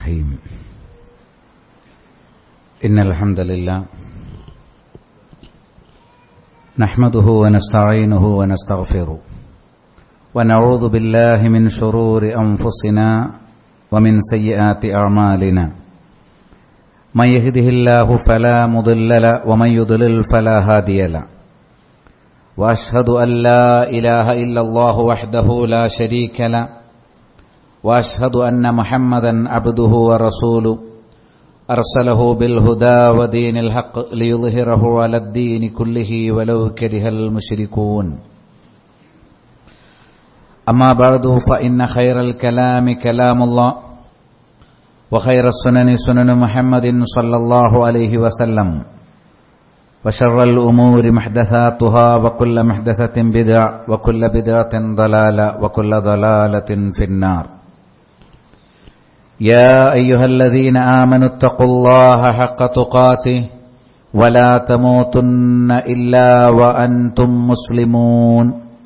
الرحيم إن الحمد لله نحمده ونستعينه ونستغفره ونعوذ بالله من شرور أنفسنا ومن سيئات أعمالنا من يهده الله فلا مضل له ومن يضلل فلا هادي له وأشهد أن لا إله إلا الله وحده لا شريك له وأشهد أن محمدا عبده ورسوله أرسله بالهدى ودين الحق ليظهره على الدين كله ولو كره المشركون أما بعد فإن خير الكلام كلام الله وخير السنن سنن محمد صلى الله عليه وسلم وشر الأمور محدثاتها وكل محدثة بدعة وكل بدعة ضلالة وكل ضلالة في النار يا أيها الذين آمنوا اتقوا الله حق تقاته ولا تموتن إلا وأنتم مسلمون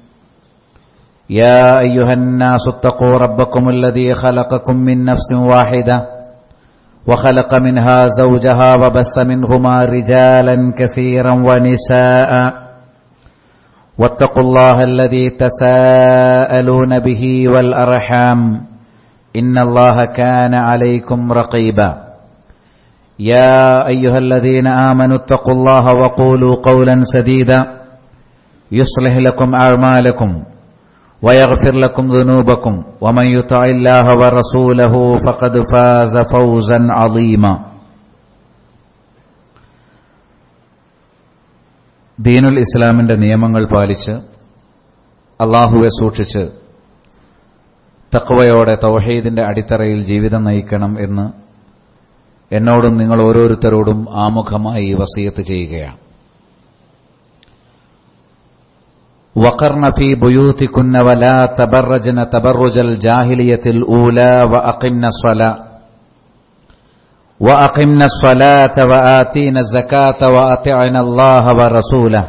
يا أيها الناس اتقوا ربكم الذي خلقكم من نفس واحدة وخلق منها زوجها وبث منهما رجالا كثيرا ونساء واتقوا الله الذي تساءلون به والأرحام إن الله كان عليكم رقيبا يا أيها الذين آمنوا اتقوا الله وقولوا قولا سديدا يصلح لكم أعمالكم ويغفر لكم ذنوبكم ومن يطع الله ورسوله فقد فاز فوزا عظيما ദീനുൽ ഇസ്ലാമിന്റെ നിയമങ്ങൾ പാലിച്ച് അല്ലാഹുവെ സൂക്ഷിച്ച് തഖ്വയോടെ തൗഹീദിന്റെ അടിത്തറയിൽ ജീവിതം നയിക്കണം എന്ന് എന്നോടും നിങ്ങൾ ഓരോരുത്തരോടും ആമുഖമായി വസിയത്ത് ചെയ്യുകയാണ്. وقرن في بيوتكن ولا تبرجن تبرج الجاهلية الأولى وأقمنا الصلاة وآتينا الزكاة وأطعنا الله ورسوله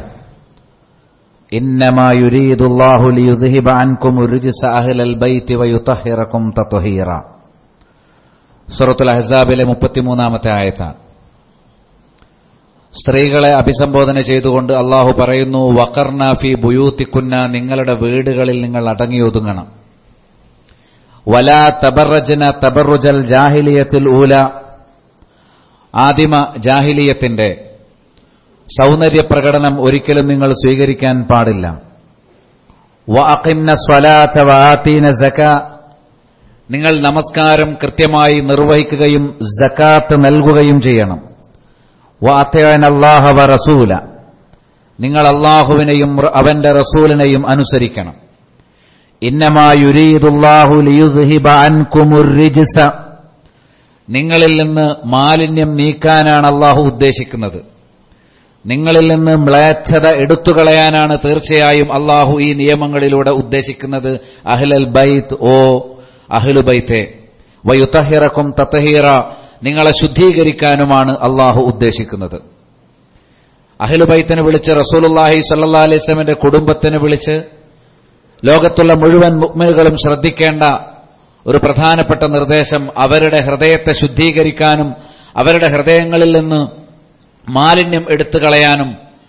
إنما يريد الله ليذهب عنكم الرجس أهل البيت ويطهركم تطهيرا. സൂറത്തുൽ അഹ്സാബിലെ 33-ാമത്തെ ആയത്താണ്. സ്ത്രീകളെ അഭിസംബോധന ചെയ്തുകൊണ്ട് അള്ളാഹു പറയുന്നു, വഖർന ഫീ ബുയൂത്തികുന്ന, നിങ്ങളുടെ വീടുകളിൽ നിങ്ങൾ അടങ്ങിയൊതുങ്ങണം. വലാ തബറജ്ന തബറുജൽ ജാഹിലിയത്തുൽ ഊല, ആദിമ ജാഹിലിയത്തിന്റെ സൗന്ദര്യ പ്രകടനം ഒരിക്കലും നിങ്ങൾ സ്വീകരിക്കാൻ പാടില്ല. വഅഖിംന സ്വലാത വആതീന സകാ, നിങ്ങൾ നമസ്കാരം കൃത്യമായി നിർവഹിക്കുകയും സകാത്ത് നൽകുകയും ചെയ്യണം. വഅതിഅന അല്ലാഹ വറസൂല, നിങ്ങൾ അല്ലാഹുവിനെയും അവന്റെ റസൂലിനെയും അനുസരിക്കണം. ഇന്നമാ യുരീദുല്ലാഹു ലിയുദ്ഹിബ അൻകുമുർ റിജ്സ, നിങ്ങളിൽ നിന്ന് മാലിന്യം നീക്കാനാണ് അല്ലാഹു ഉദ്ദേശിക്കുന്നത്. നിങ്ങളിൽ നിന്ന് മ്ലേച്ഛത എടുത്തുകളയാനാണ് തീർച്ചയായും അല്ലാഹു ഈ നിയമങ്ങളിലൂടെ ഉദ്ദേശിക്കുന്നത്. അഹ്ലൽ ബൈത്ത്, ഓ അഹ്ലു ബൈത്തെ, വയുതഹിറക്കും തത്ഹീറ, നിങ്ങളെ ശുദ്ധീകരിക്കാനുമാണ് അല്ലാഹു ഉദ്ദേശിക്കുന്നത്. അഹ്ലു ബൈത്തിനെ വിളിച്ച് റസൂലുള്ളാഹി സ്വല്ലല്ലാഹു അലൈഹി വസല്ലമയുടെ കുടുംബത്തിനെ വിളിച്ച് ലോകത്തുള്ള മുഴുവൻ മുഅ്മിനുകളും ശ്രദ്ധിക്കേണ്ട ഒരു പ്രധാനപ്പെട്ട നിർദ്ദേശം, അവരുടെ ഹൃദയത്തെ ശുദ്ധീകരിക്കാനും അവരുടെ ഹൃദയങ്ങളിൽ നിന്ന് മാലിന്യം എടുത്തുകളയാനും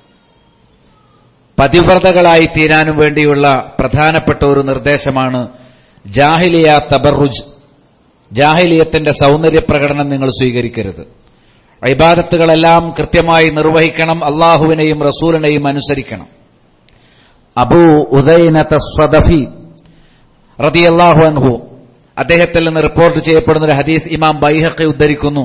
പതിവ്രതകളായി തീരാനും വേണ്ടിയുള്ള പ്രധാനപ്പെട്ട ഒരു നിർദ്ദേശമാണ് ജാഹിലിയ തബറുജ്. ജാഹിലിയത്തിന്റെ സൗന്ദര്യ പ്രകടനം നിങ്ങൾ സ്വീകരിക്കരുത്. ഇബാദത്തുകളെല്ലാം കൃത്യമായി നിർവഹിക്കണം, അല്ലാഹുവിനെയും റസൂലിനെയും അനുസരിക്കണം. അബൂ ഉദൈനത സ്വദഫി റളിയല്ലാഹു അൻഹു, അദ്ദേഹത്തിൽ നിന്ന് റിപ്പോർട്ട് ചെയ്യപ്പെടുന്ന ഒരു ഹദീസ് ഇമാം ബൈഹഖി ഉദ്ധരിക്കുന്നു.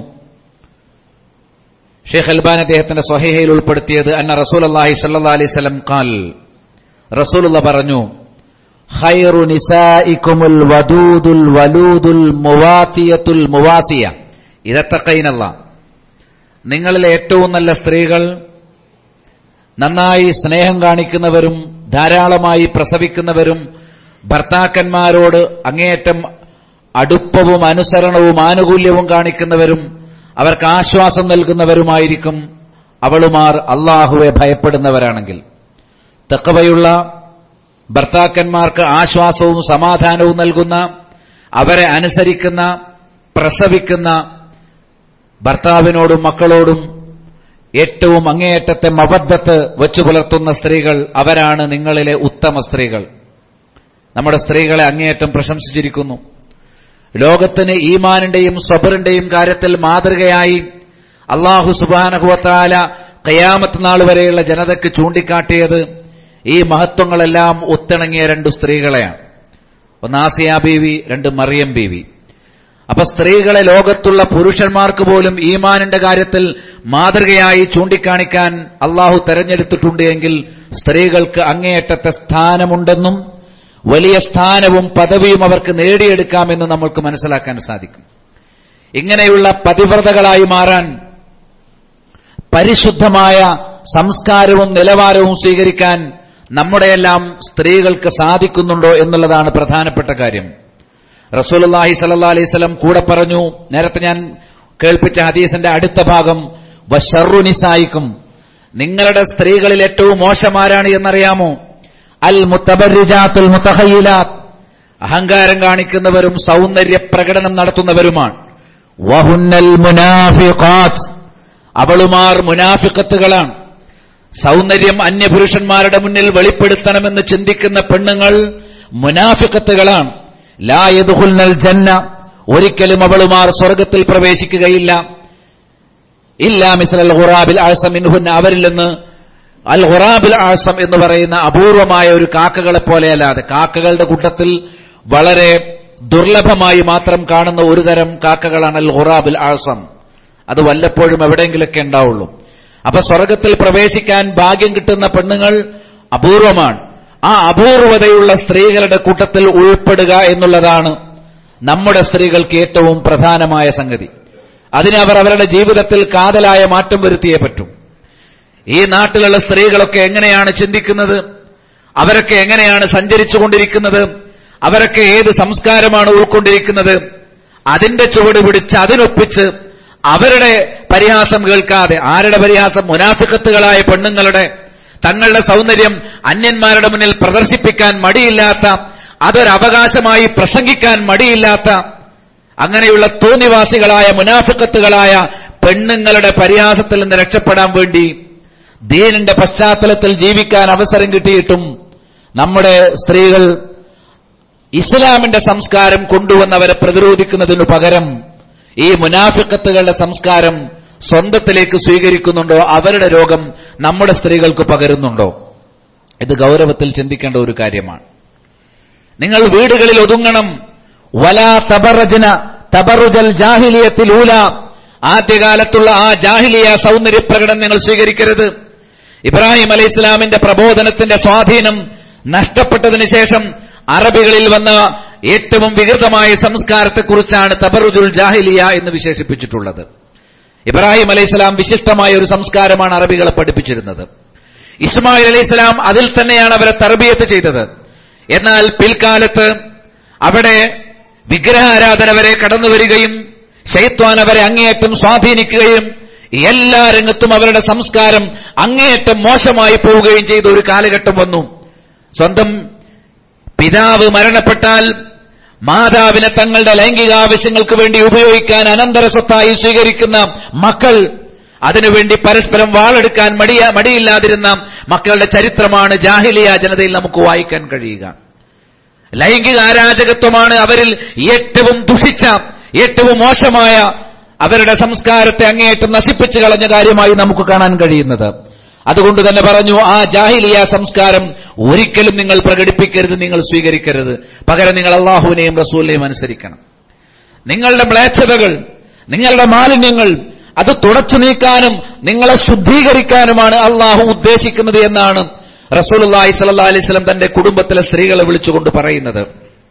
ഷെയ്ഖ് അൽബാനി അദ്ദേഹത്തിന്റെ സ്വഹീഹയിൽ ഉൾപ്പെടുത്തിയത്, അന്ന റസൂലുള്ളാഹി സ്വല്ലല്ലാഹു അലൈഹി വസല്ലം ഖാൽ, റസൂലുള്ളാഹി പറഞ്ഞു, ഖൈറു നിസാഇകുമുൽ വദൂദുൽ വലൂദുൽ മുവാതിയത്തുൽ മുവാസിയ ഇദത്തഖൈനല്ലാഹ്, നിങ്ങളിലെ ഏറ്റവും നല്ല സ്ത്രീകൾ നന്നായി സ്നേഹം കാണിക്കുന്നവരും ധാരാളമായി പ്രസവിക്കുന്നവരും ഭർത്താക്കന്മാരോട് അങ്ങേയറ്റം അടുപ്പവും അനുസരണവും ആനുകൂല്യവും കാണിക്കുന്നവരും അവർക്ക് ആശ്വാസം നൽകുന്നവരുമായിരിക്കും അവളുമാർ അല്ലാഹുവെ ഭയപ്പെടുന്നവരാണെങ്കിൽ. തഖ്വയുള്ള ഭർത്താക്കന്മാർക്ക് ആശ്വാസവും സമാധാനവും നൽകുന്ന, അവരെ അനുസരിക്കുന്ന, പ്രസവിക്കുന്ന ഭർത്താവിനോടും മക്കളോടും ഏറ്റവും അങ്ങേയറ്റത്തെ മവദ്ദത്ത് വെച്ചു പുലർത്തുന്ന സ്ത്രീകൾ, അവരാണ് നിങ്ങളിലെ ഉത്തമ സ്ത്രീകൾ. നമ്മുടെ സ്ത്രീകളെ അങ്ങേയറ്റം പ്രശംസിച്ചിരിക്കുന്നു. ലോകത്തിന് ഈമാനിന്റെയും സബറിന്റെയും കാര്യത്തിൽ മാതൃകയായി അല്ലാഹു സുബ്ഹാനഹു വ തആല ഖിയാമത്ത് നാൾ വരെയുള്ള ജനതയ്ക്ക് ചൂണ്ടിക്കാട്ടിയത് ഈ മഹത്വങ്ങളെല്ലാം ഒത്തിണങ്ങിയ രണ്ട് സ്ത്രീകളെയാണ്. ഒന്ന് ആസിയ ബീവി, രണ്ട് മറിയം ബീവി. അപ്പൊ സ്ത്രീകളെ ലോകത്തുള്ള പുരുഷന്മാർക്ക് പോലും ഈമാനിന്റെ കാര്യത്തിൽ മാതൃകയായി ചൂണ്ടിക്കാണിക്കാൻ അള്ളാഹു തെരഞ്ഞെടുത്തിട്ടുണ്ട് എങ്കിൽ സ്ത്രീകൾക്ക് അങ്ങേയറ്റത്തെ സ്ഥാനമുണ്ടെന്നും വലിയ സ്ഥാനവും പദവിയും അവർക്ക് നേടിയെടുക്കാമെന്ന് നമ്മൾക്ക് മനസ്സിലാക്കാൻ സാധിക്കും. ഇങ്ങനെയുള്ള പതിവ്രതകളായി മാറാൻ, പരിശുദ്ധമായ സംസ്കാരവും നിലവാരവും സ്വീകരിക്കാൻ നമ്മുടെയെല്ലാം സ്ത്രീകൾക്ക് സാധിക്കുന്നുണ്ടോ എന്നുള്ളതാണ് പ്രധാനപ്പെട്ട കാര്യം. റസൂലുള്ളാഹി സ്വല്ലല്ലാഹു അലൈഹി വസല്ലം കൂടെ പറഞ്ഞു, നേരത്തെ ഞാൻ കേൾപ്പിച്ച ഹദീസിന്റെ അടുത്ത ഭാഗം, വശർറു നിസായിക്കും, നിങ്ങളുടെ സ്ത്രീകളിൽ ഏറ്റവും മോശമാരാണ് എന്നറിയാമോ? അൽ മുതബർരിജാത്തുൽ മുതഖയ്യിലാത്ത്, അഹങ്കാരം കാണിക്കുന്നവരും സൗന്ദര്യ പ്രകടനം നടത്തുന്നവരുമാണ്. വഹുന്നൽ മുനാഫിഖാത്ത്, അവളുമാർ മുനാഫിഖത്തുകളാണ്. സൗന്ദര്യം അന്യപുരുഷന്മാരുടെ മുന്നിൽ വെളിപ്പെടുത്തണമെന്ന് ചിന്തിക്കുന്ന പെണ്ണുങ്ങൾ മുനാഫിഖത്തുകളാണ്. ലാ യദ്ഖുൽനൽ ജന്ന, ഒരിക്കലും അവളുമാർ സ്വർഗത്തിൽ പ്രവേശിക്കുകയില്ല. ഇല്ലാ മിസ്ലൽ ഖുറാബിൽ അഅസം മിൻഹുന്ന, അവരിൽ നിന്ന് അൽ ഖുറാബിൽ അഅസം എന്ന് പറയുന്ന അപൂർവമായ ഒരു കാക്കകളെ പോലെയല്ലാതെ, കാക്കകളുടെ കൂട്ടത്തിൽ വളരെ ദുർലഭമായി മാത്രം കാണുന്ന ഒരു തരം കാക്കകളാണ് അൽ ഖുറാബിൽ അഅസം. അത് വല്ലപ്പോഴും എവിടെയെങ്കിലൊക്കെ ഉണ്ടാവുള്ളൂ. അപ്പൊ സ്വർഗത്തിൽ പ്രവേശിക്കാൻ ഭാഗ്യം കിട്ടുന്ന പെണ്ണുങ്ങൾ അപൂർവമാണ്. ആ അപൂർവതയുള്ള സ്ത്രീകളുടെ കൂട്ടത്തിൽ ഉൾപ്പെടുക എന്നുള്ളതാണ് നമ്മുടെ സ്ത്രീകൾക്ക് ഏറ്റവും പ്രധാനമായ സംഗതി. അതിന് അവർ അവരുടെ ജീവിതത്തിൽ കാതലായ മാറ്റം വരുത്തിയേ പറ്റൂ. ഈ നാട്ടിലുള്ള സ്ത്രീകളൊക്കെ എങ്ങനെയാണ് ചിന്തിക്കുന്നത്, അവരൊക്കെ എങ്ങനെയാണ് സഞ്ചരിച്ചുകൊണ്ടിരിക്കുന്നത്, അവരൊക്കെ ഏത് സംസ്കാരമാണ് ഉൾക്കൊണ്ടിരിക്കുന്നത്, അതിന്റെ ചുവട് പിടിച്ച് അതിനൊപ്പിച്ച് അവരുടെ പരിഹാസം കേൾക്കാതെ, ആരുടെ പരിഹാസം? മുനാഫിഖത്തുകളായ പെണ്ണുങ്ങളുടെ, തങ്ങളുടെ സൗന്ദര്യം അന്യന്മാരുടെ മുന്നിൽ പ്രദർശിപ്പിക്കാൻ മടിയില്ലാത്ത, അതൊരവകാശമായി പ്രസംഗിക്കാൻ മടിയില്ലാത്ത, അങ്ങനെയുള്ള തോന്നിവാസികളായ മുനാഫിഖത്തുകളായ പെണ്ണുങ്ങളുടെ പരിഹാസത്തിൽ നിന്ന് രക്ഷപ്പെടാൻ വേണ്ടി ദീനിന്റെ പശ്ചാത്തലത്തിൽ ജീവിക്കാൻ അവസരം കിട്ടിയിട്ടും നമ്മുടെ സ്ത്രീകൾ ഇസ്ലാമിന്റെ സംസ്കാരം കൊണ്ടുവന്നവരെ പ്രതിരോധിക്കുന്നതിനു പകരം ഈ മുനാഫിഖത്തുകളുടെ സംസ്കാരം സ്വന്തത്തിലേക്ക് സ്വീകരിക്കുന്നുണ്ടോ? അവരുടെ രോഗം നമ്മുടെ സ്ത്രീകൾക്ക് പകരുന്നുണ്ടോ? ഇത് ഗൗരവത്തിൽ ചിന്തിക്കേണ്ട ഒരു കാര്യമാണ്. നിങ്ങൾ വീടുകളിൽ ഒതുങ്ങണം. വലാ തബറജ്ന തബറുജൽ ജാഹിലിയത്തിൽ ഊല, ആദ്യകാലത്തുള്ള ആ ജാഹിലിയ സൗന്ദര്യപ്രകടനം നിങ്ങൾ സ്വീകരിക്കരുത്. ഇബ്രാഹിം അലൈഹി ഇസ്ലാമിന്റെ പ്രബോധനത്തിന്റെ സ്വാധീനം നഷ്ടപ്പെട്ടതിന് ശേഷം അറബികളിൽ വന്ന ഏറ്റവും വികൃതമായ സംസ്കാരത്തെക്കുറിച്ചാണ് തബറുജുൽ ജാഹിലിയ എന്ന് വിശേഷിപ്പിച്ചിട്ടുള്ളത്. ഇബ്രാഹിം അലൈഹിസ്സലാം വിശിഷ്ടമായ ഒരു സംസ്കാരമാണ് അറബികളെ പഠിപ്പിച്ചിരുന്നത്. ഇസ്മായിൽ അലൈഹിസ്സലാം അതിൽ തന്നെയാണ് അവരെ തർബിയത്ത് ചെയ്തത്. എന്നാൽ പിൽക്കാലത്ത് അവിടെ വിഗ്രഹാരാധന വരെ കടന്നുവരികയും ശൈത്വാൻ അവരെ അങ്ങേയറ്റം സ്വാധീനിക്കുകയും എല്ലാ രംഗത്തും അവരുടെ സംസ്കാരം അങ്ങേയറ്റം മോശമായി പോവുകയും ചെയ്ത ഒരു കാലഘട്ടം വന്നു. സ്വന്തം പിതാവ് മരണപ്പെട്ടാൽ മാതാവിനെ തങ്ങളുടെ ലൈംഗിക ആവശ്യങ്ങൾക്ക് വേണ്ടി ഉപയോഗിക്കാൻ അനന്തര സ്വത്തായി സ്വീകരിക്കുന്ന മക്കൾ, അതിനുവേണ്ടി പരസ്പരം വാളെടുക്കാൻ മടിയില്ലാതിരുന്ന മക്കളുടെ ചരിത്രമാണ് ജാഹിലിയ ജനതയിൽ നമുക്ക് വായിക്കാൻ കഴിയുക. ലൈംഗിക അരാജകത്വമാണ് അവരിൽ ഏറ്റവും ദുഷിച്ച, ഏറ്റവും മോശമായ, അവരുടെ സംസ്കാരത്തെ അങ്ങേയറ്റം നശിപ്പിച്ചു കളഞ്ഞ കാര്യമായി നമുക്ക് കാണാൻ കഴിയുന്നത്. അതുകൊണ്ട് തന്നെ പറഞ്ഞു, ആ ജാഹിലിയ സംസ്കാരം ഒരിക്കലും നിങ്ങൾ പ്രകടിപ്പിക്കരുത്, നിങ്ങൾ സ്വീകരിക്കരുത്. പകരം നിങ്ങൾ അള്ളാഹുവിനെയും റസൂലിനെയും അനുസരിക്കണം. നിങ്ങളുടെ മ്ലേച്ഛതകൾ, നിങ്ങളുടെ മാലിന്യങ്ങൾ അത് തുടച്ചു നീക്കാനും നിങ്ങളെ ശുദ്ധീകരിക്കാനുമാണ് അള്ളാഹു ഉദ്ദേശിക്കുന്നത് എന്നാണ് റസൂലുള്ളാഹി സ്വല്ലല്ലാഹു അലൈഹി വസല്ലം തന്റെ കുടുംബത്തിലെ സ്ത്രീകളെ വിളിച്ചുകൊണ്ട് പറയുന്നത്.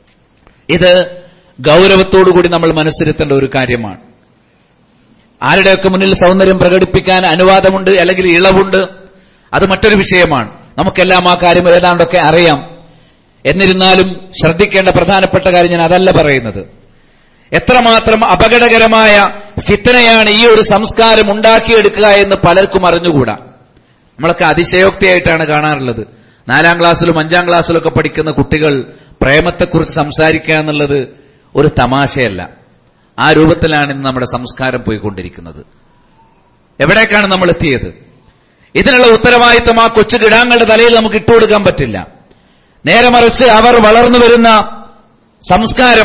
ഇത് ഗൗരവത്തോടുകൂടി നമ്മൾ മനസ്സിരുത്തേണ്ട ഒരു കാര്യമാണ്. ആരുടെയൊക്കെ മുന്നിൽ സൗന്ദര്യം പ്രകടിപ്പിക്കാൻ അനുവാദമുണ്ട് അല്ലെങ്കിൽ ഇളവുണ്ട്, അത് മറ്റൊരു വിഷയമാണ്. നമുക്കെല്ലാം ആ കാര്യം ഏതാണ്ടൊക്കെ അറിയാം. എന്നിരുന്നാലും ശ്രദ്ധിക്കേണ്ട പ്രധാനപ്പെട്ട കാര്യം ഞാൻ അതല്ല പറയുന്നത്. എത്രമാത്രം അപകടകരമായ ഫിത്നയാണ് ഈ ഒരു സംസ്കാരം ഉണ്ടാക്കിയെടുക്കുക എന്ന് പലർക്കും അറിഞ്ഞുകൂടാ. നമ്മളൊക്കെ അതിശയോക്തിയായിട്ടാണ് കാണാറുള്ളത്. 4ാം ക്ലാസ്സിലും 5ാം ക്ലാസ്സിലും ഒക്കെ പഠിക്കുന്ന കുട്ടികൾ പ്രേമത്തെക്കുറിച്ച് സംസാരിക്കുക എന്നുള്ളത് ഒരു തമാശയല്ല. ആ രൂപത്തിലാണ് ഇന്ന് നമ്മുടെ സംസ്കാരം പോയിക്കൊണ്ടിരിക്കുന്നത്. എവിടേക്കാണ് നമ്മൾ എത്തിയത്? ഇതിനുള്ള ഉത്തരവാദിത്വം ആ കൊച്ചു കിടാങ്ങളുടെ തലയിൽ നമുക്ക് ഇട്ടുകൊടുക്കാൻ പറ്റില്ല. നേരെ മറിച്ച് അവർ വളർന്നു വരുന്ന സംസ്കാരം,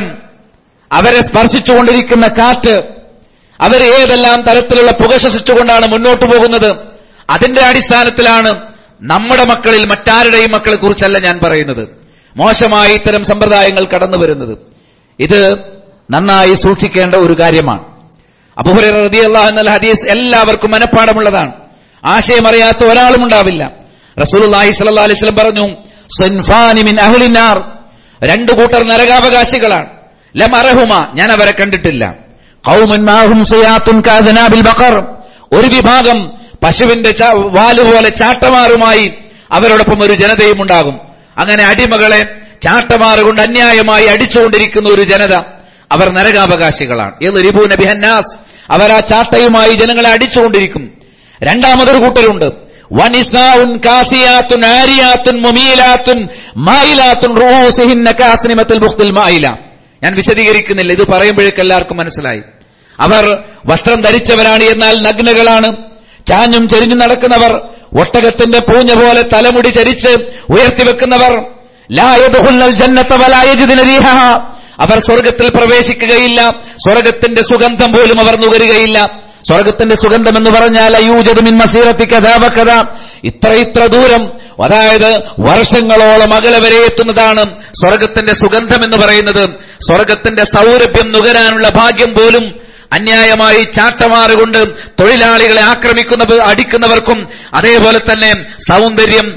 അവരെ സ്പർശിച്ചുകൊണ്ടിരിക്കുന്ന കാറ്റ്, അവർ ഏതെല്ലാം തരത്തിലുള്ള പുക ശ്വസിച്ചുകൊണ്ടാണ് മുന്നോട്ടു പോകുന്നത്, അതിന്റെ അടിസ്ഥാനത്തിലാണ് നമ്മുടെ മക്കളിൽ മറ്റാരുടെയും മക്കളെ കുറിച്ചല്ല ഞാൻ പറയുന്നത്, മോശമായ ഇത്തരം സമ്പ്രദായങ്ങൾ കടന്നു വരുന്നത്. ഇത് നന്നായി സൂക്ഷിക്കേണ്ട ഒരു കാര്യമാണ്. അബൂ ഹുറൈറ റളിയല്ലാഹു അൻഹു ഹദീസ് എല്ലാവർക്കും മനഃപ്പാഠമുള്ളതാണ്. ആശയം അറിയാത്ത ഒരാളും ഉണ്ടാവില്ല. റസൂലുള്ളാഹി സ്വല്ലല്ലാഹു അലൈഹി വസല്ലം പറഞ്ഞു, സിൻഫാനി മിൻ അഹ്ലിന്നാർ, രണ്ടു കൂട്ടർ നരകാവകാശികളാണ്. ലം അറഹുമ, ഞാൻ അവരെ കണ്ടിട്ടില്ല. ഖൗമുൻ മാഹും സിയാത്തുൻ കഅദ്നാബിൽ ബഖർ, ഒരു വിഭാഗം പശുവിന്റെ വാലുപോലെ ചാട്ടമാറുമായി അവരോടൊപ്പം ഒരു ജനതയും ഉണ്ടാകും. അങ്ങനെ അടിമകളെ ചാട്ടമാറുകൊണ്ട് അന്യായമായി അടിച്ചുകൊണ്ടിരിക്കുന്ന ഒരു ജനത, അവർ നരകാവകാശികളാണ്. യദ്രിബൂന ബിഹന്നാസ്, അവർ ആ ചാട്ടയുമായി ജനങ്ങളെ അടിച്ചുകൊണ്ടിരിക്കും. രണ്ടാമതൊരു കൂട്ടരുണ്ട്, വനിസാഉൻ കാസിയാത്തുൻ ആരിയാത്തുൻ മുമീലാത്തുൻ മായിലാത്തുൻ റൂസിഹിന്ന കാസ്നിമത്തുൽ ബുഖ്തിൽ മായില. ഞാൻ വിശദീകരിക്കുന്നില്ല, ഇത് പറയുമ്പോഴേക്ക് എല്ലാവർക്കും മനസ്സിലായി. അവർ വസ്ത്രം ധരിച്ചവരാണ്, എന്നാൽ നഗ്നകളാണ്. ചാഞ്ഞും ചെരിഞ്ഞും നടക്കുന്നവർ, ഒട്ടകത്തിന്റെ പൂഞ്ഞ പോലെ തലമുടി ചരിച്ച് ഉയർത്തിവെക്കുന്നവർ. ലാ യദ്ഖുലുൽ ജന്നത വലാ യജിദുന റീഹഹ, അവർ സ്വർഗത്തിൽ പ്രവേശിക്കുകയില്ല, സ്വർഗത്തിന്റെ സുഗന്ധം പോലും അവർ നുകരുകയില്ല. സ്വർഗത്തിന്റെ സുഗന്ധം എന്ന് പറഞ്ഞാൽ അയൂജദു മിൻ മസീറത്തി കദാ വകദാ, ഇത്ര ദൂരം, അതായത് വർഷങ്ങളോളം അകലെ വരെ എത്തുന്നതാണ് സ്വർഗത്തിന്റെ സുഗന്ധം എന്ന് പറയുന്നത്. സ്വർഗത്തിന്റെ സൗരഭ്യം നുകരാനുള്ള ഭാഗ്യം പോലും അന്യായമായി ചാട്ടമാറുകൊണ്ട് തൊഴിലാളികളെ അടിക്കുന്നവർക്കും, അതേപോലെ തന്നെ സൗന്ദര്യം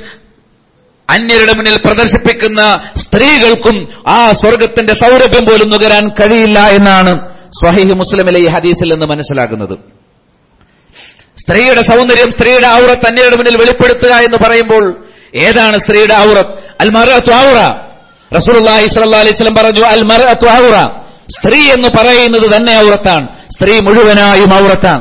അന്യരുടെ മുന്നിൽ പ്രദർശിപ്പിക്കുന്ന സ്ത്രീകൾക്കും ആ സ്വർഗത്തിന്റെ സൗരഭ്യം പോലും നുകരാൻ കഴിയില്ല എന്നാണ് സ്വഹീഹ് മുസ്ലിമിലെ ഈ ഹദീസിൽ നിന്ന് മനസ്സിലാക്കുന്നത്. സ്ത്രീയുടെ സൗന്ദര്യം, സ്ത്രീയുടെ ഔറത്ത് അന്യരുടെ മുന്നിൽ വെളിപ്പെടുത്തുക എന്ന് പറയുമ്പോൾ ഏതാണ് സ്ത്രീയുടെ ഔറത്ത്? അൽ മർഅതു ഔറ. റസൂലുള്ളാഹി സ്വല്ലല്ലാഹു അലൈഹി വസല്ലം പറഞ്ഞു, അൽ മർഅതു ഔറ, സ്ത്രീ എന്ന് പറയുന്നത് തന്നെ ഔറത്താണ്. സ്ത്രീ മുഴുവനായും ഔറത്താണ്.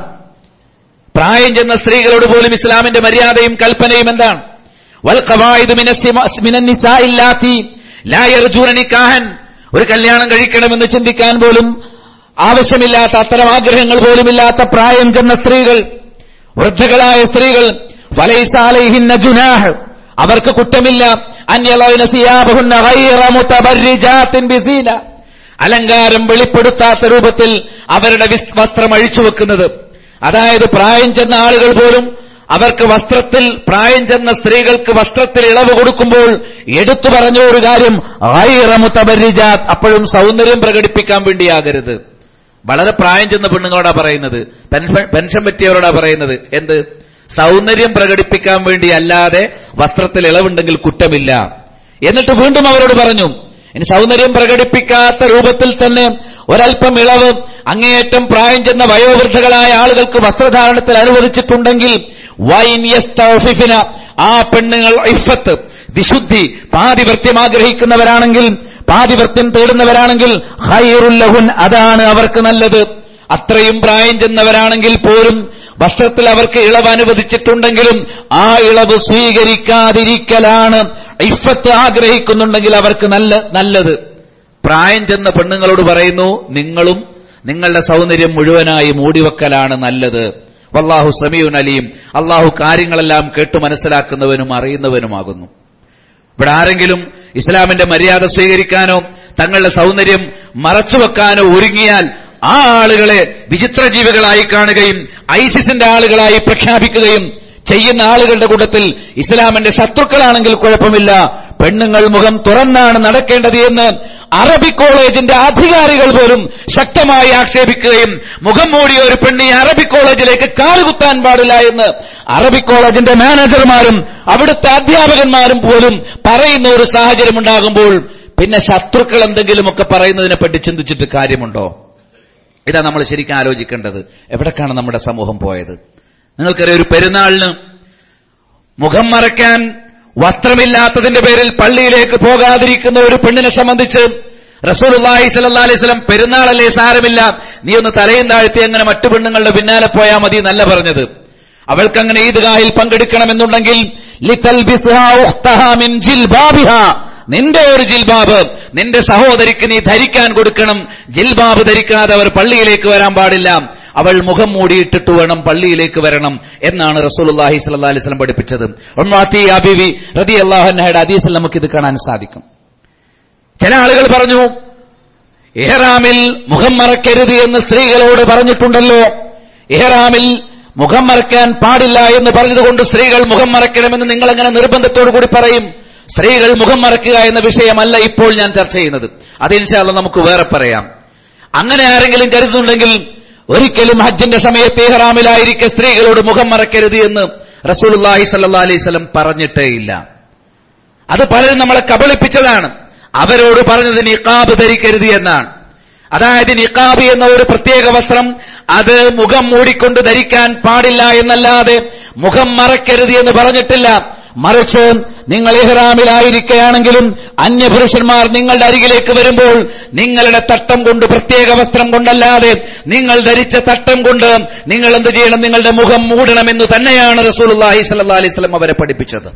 പ്രായം ചെന്ന സ്ത്രീകളോട് പോലും ഇസ്ലാമിന്റെ മര്യാദയും കൽപ്പനയും എന്താണ്? വൽ ഖവായിദു മിനൻ നിസാഇ ല്ലാത്തി ലാ യർജൂന നികാഹൻ, ഒരു കല്യാണം കഴിക്കണമെന്ന് ചിന്തിക്കാൻ പോലും ആവശ്യമില്ലാത്ത, അത്തരം ആഗ്രഹങ്ങൾ പോലുമില്ലാത്ത പ്രായം ചെന്ന സ്ത്രീകൾ, വൃദ്ധകളായ സ്ത്രീകൾ, വലൈസ അലൈഹിന്ന ജുനാഹ്, അവർക്ക് കുറ്റമില്ല, അൻ യളൈന സിയാബഹുന്ന ഗൈറ മുതബർരിജാത്തിൻ ബിസീന, അലങ്കാരം വെളിപ്പെടുത്താത്ത രൂപത്തിൽ അവരുടെ വസ്ത്രം അഴിച്ചു വെക്കുന്നത്. അതായത് പ്രായം ചെന്ന ആളുകൾ പോലും അവർക്ക് വസ്ത്രത്തിൽ, പ്രായം ചെന്ന സ്ത്രീകൾക്ക് വസ്ത്രത്തിൽ ഇളവ് കൊടുക്കുമ്പോൾ എടുത്തു പറഞ്ഞ ഒരു കാര്യം, ഗൈറ മുതബർരിജാത്ത്, അപ്പോഴും സൗന്ദര്യം പ്രകടിപ്പിക്കാൻ വേണ്ടിയാകരുത്. വളരെ പ്രായം ചെന്ന പെണ്ണുങ്ങളോടാ പറയുന്നത്, പെൻഷൻ പറ്റിയവരോടാ പറയുന്നത്. എന്ത്? സൗന്ദര്യം പ്രകടിപ്പിക്കാൻ വേണ്ടി അല്ലാതെ വസ്ത്രത്തിൽ ഇളവുണ്ടെങ്കിൽ കുറ്റമില്ല. എന്നിട്ട് വീണ്ടും അവരോട് പറഞ്ഞു, ഇനി സൗന്ദര്യം പ്രകടിപ്പിക്കാത്ത രൂപത്തിൽ തന്നെ ഒരൽപ്പം ഇളവ് അങ്ങേയറ്റം പ്രായം ചെന്ന വയോവൃദ്ധകളായ ആളുകൾക്ക് വസ്ത്രധാരണത്തിൽ അനുവദിച്ചിട്ടുണ്ടെങ്കിൽ വൈൻ യസ്തൗഫിഫിന, ആ പെണ്ണുങ്ങൾ ഇഫ്ഫത്ത്, വിശുദ്ധി, പാതിവൃത്യം ആഗ്രഹിക്കുന്നവരാണെങ്കിൽ, പാതിവൃത്യം തേടുന്നവരാണെങ്കിൽ ഖൈറുൽ ലഹുൻ, അതാണ് അവർക്ക് നല്ലത്. അത്രയും പ്രായം ചെന്നവരാണെങ്കിൽ പോലും വസ്ത്രത്തിൽ അവർക്ക് ഇളവ് അനുവദിച്ചിട്ടുണ്ടെങ്കിലും ആ ഇളവ് സ്വീകരിക്കാതിരിക്കലാണ് ഇഫ്ഫത്ത് ആഗ്രഹിക്കുന്നുണ്ടെങ്കിൽ അവർക്ക് നല്ലത്. പ്രായം ചെന്ന പെണ്ണുങ്ങളോട് പറയുന്നു, നിങ്ങളും നിങ്ങളുടെ സൗന്ദര്യം മുഴുവനായി മൂടിവെക്കലാണ് നല്ലത്. വല്ലാഹു സമീഉൻ അലീം, അള്ളാഹു കാര്യങ്ങളെല്ലാം കേട്ടു മനസ്സിലാക്കുന്നവനും അറിയുന്നവനുമാകുന്നു. ഇവിടെ ആരെങ്കിലും ഇസ്ലാമിന്റെ മര്യാദ സ്വീകരിക്കാനോ തങ്ങളുടെ സൗന്ദര്യം മറച്ചുവെക്കാനോ ഒരുങ്ങിയാൽ ആ ആളുകളെ വിചിത്ര ജീവികളായി കാണുകയും ഐസിസിന്റെ ആളുകളായി പ്രഖ്യാപിക്കുകയും ചെയ്യുന്ന ആളുകളുടെ കൂട്ടത്തിൽ ഇസ്ലാമിന്റെ ശത്രുക്കളാണെങ്കിൽ കുഴപ്പമില്ല, പെണ്ണുങ്ങൾ മുഖം തുറന്നാണ് നടക്കേണ്ടത് എന്ന് അറബിക് കോളേജിന്റെ അധികാരികൾ പോലും ശക്തമായി ആക്ഷേപിക്കുകയും മുഖം മൂടിയ ഒരു പെണ്ണി അറബിക് കോളേജിലേക്ക് കാലുകുത്താൻ പാടില്ല എന്ന് അറബിക് കോളേജിന്റെ മാനേജർമാരും അവിടുത്തെ അധ്യാപകന്മാരും പോലും പറയുന്ന ഒരു സാഹചര്യം ഉണ്ടാകുമ്പോൾ പിന്നെ ശത്രുക്കൾ എന്തെങ്കിലുമൊക്കെ പറയുന്നതിനെപ്പറ്റി ചിന്തിച്ചിട്ട് കാര്യമുണ്ടോ? ഇതാ നമ്മൾ ശരിക്കും ആലോചിക്കേണ്ടത്. എവിടേക്കാണ് നമ്മുടെ സമൂഹം പോയത്? നിങ്ങൾക്കറിയാം, ഒരു പെരുന്നാളിന് മുഖം മറയ്ക്കാൻ വസ്ത്രമില്ലാത്തതിന്റെ പേരിൽ പള്ളിയിലേക്ക് പോകാതിരിക്കുന്ന ഒരു പെണ്ണിനെ സംബന്ധിച്ച് റസൂലുള്ളാഹി സ്വല്ലല്ലാഹു അലൈഹി വസല്ലം പെരുന്നാളല്ലേ, സാരമില്ല, നീ ഒന്ന് തലയും താഴ്ത്തി അങ്ങനെ മറ്റു പെണ്ണുങ്ങളുടെ പിന്നാലെ പോയാൽ മതി എന്നല്ല പറഞ്ഞത്. അവൾക്കങ്ങനെ ഈദ്ഗാഹിൽ പങ്കെടുക്കണമെന്നുണ്ടെങ്കിൽ ലിതൽബിസ്ഹാ ഉഖ്തഹാ മിൻ ജിൽബാബിഹാ, നിന്റെ ഒരു ജിൽബാബ്, നിന്റെ സഹോദരിക്ക് നീ ധരിക്കാൻ കൊടുക്കണം. ജിൽബാബ് ധരിക്കാതെ അവർ പള്ളിയിലേക്ക് വരാൻ പാടില്ല. അവൾ മുഖം മൂടിയിട്ടിട്ട് വേണം പള്ളിയിലേക്ക് വരണം എന്നാണ് റസൂലുള്ളാഹി സ്വല്ലല്ലാഹി അലൈഹി വസല്ലം പഠിപ്പിച്ചത്. ഉമ്മാത്തിയ ബിവി റളിയല്ലാഹു അൻഹയുടെ ഹദീസിൽ നമുക്കിത് കാണാൻ സാധിക്കും. ചില ആളുകൾ പറഞ്ഞു, ഇഹ്റാമിൽ മുഖം മറക്കരുത് എന്ന് സ്ത്രീകളോട് പറഞ്ഞിട്ടുണ്ടല്ലോ, ഇഹ്റാമിൽ മുഖം മറക്കാൻ പാടില്ല എന്ന് പറഞ്ഞതുകൊണ്ട് സ്ത്രീകൾ മുഖം മറക്കണമെന്ന് നിങ്ങൾ എങ്ങനെ നിർബന്ധത്തോടു കൂടി പറയും? സ്ത്രീകൾ മുഖം മറക്കുക എന്ന വിഷയമല്ല ഇപ്പോൾ ഞാൻ ചർച്ച ചെയ്യുന്നത്. അത് ഇൻഷാ അല്ലാഹ് നമുക്ക് വേറെ പറയാം. അങ്ങനെ ആരെങ്കിലും കരുതുന്നുണ്ടെങ്കിൽ ഒരിക്കലും ഹജ്ജിന്റെ സമയത്ത് ഇഹ്റാമിലായിരിക്കെ സ്ത്രീകളോട് മുഖം മറക്കരുത് എന്ന് റസൂലുള്ളാഹി സ്വല്ലല്ലാഹി അലൈഹി വസല്ലം പറഞ്ഞിട്ടേ ഇല്ല. അത് പലരും നമ്മളെ കബളിപ്പിച്ചതാണ്. അവരോട് പറഞ്ഞത് നിഖാബ് ധരിക്കരുത് എന്നാണ്. അതായത് നിഖാബ് എന്ന ഒരു പ്രത്യേക വസ്ത്രം അത് മുഖം മൂടിക്കൊണ്ട് ധരിക്കാൻ പാടില്ല എന്നല്ലാതെ മുഖം മറക്കരുത് എന്ന് പറഞ്ഞിട്ടില്ല. മറിച്ച് നിങ്ങൾ ഇഹ്റാമിലായിരിക്കുകയാണെങ്കിലും അന്യപുരുഷന്മാർ നിങ്ങളുടെ അരികിലേക്ക് വരുമ്പോൾ നിങ്ങളുടെ തട്ടം കൊണ്ട്, പ്രത്യേക വസ്ത്രം കൊണ്ടല്ലാതെ നിങ്ങൾ ധരിച്ച തട്ടം കൊണ്ട് നിങ്ങൾ എന്ത് ചെയ്യണം? നിങ്ങളുടെ മുഖം മൂടണമെന്ന് തന്നെയാണ് റസൂലുള്ളാഹി സ്വല്ലല്ലാഹി അലൈഹി വസല്ലം അവരെ പഠിപ്പിച്ചത്.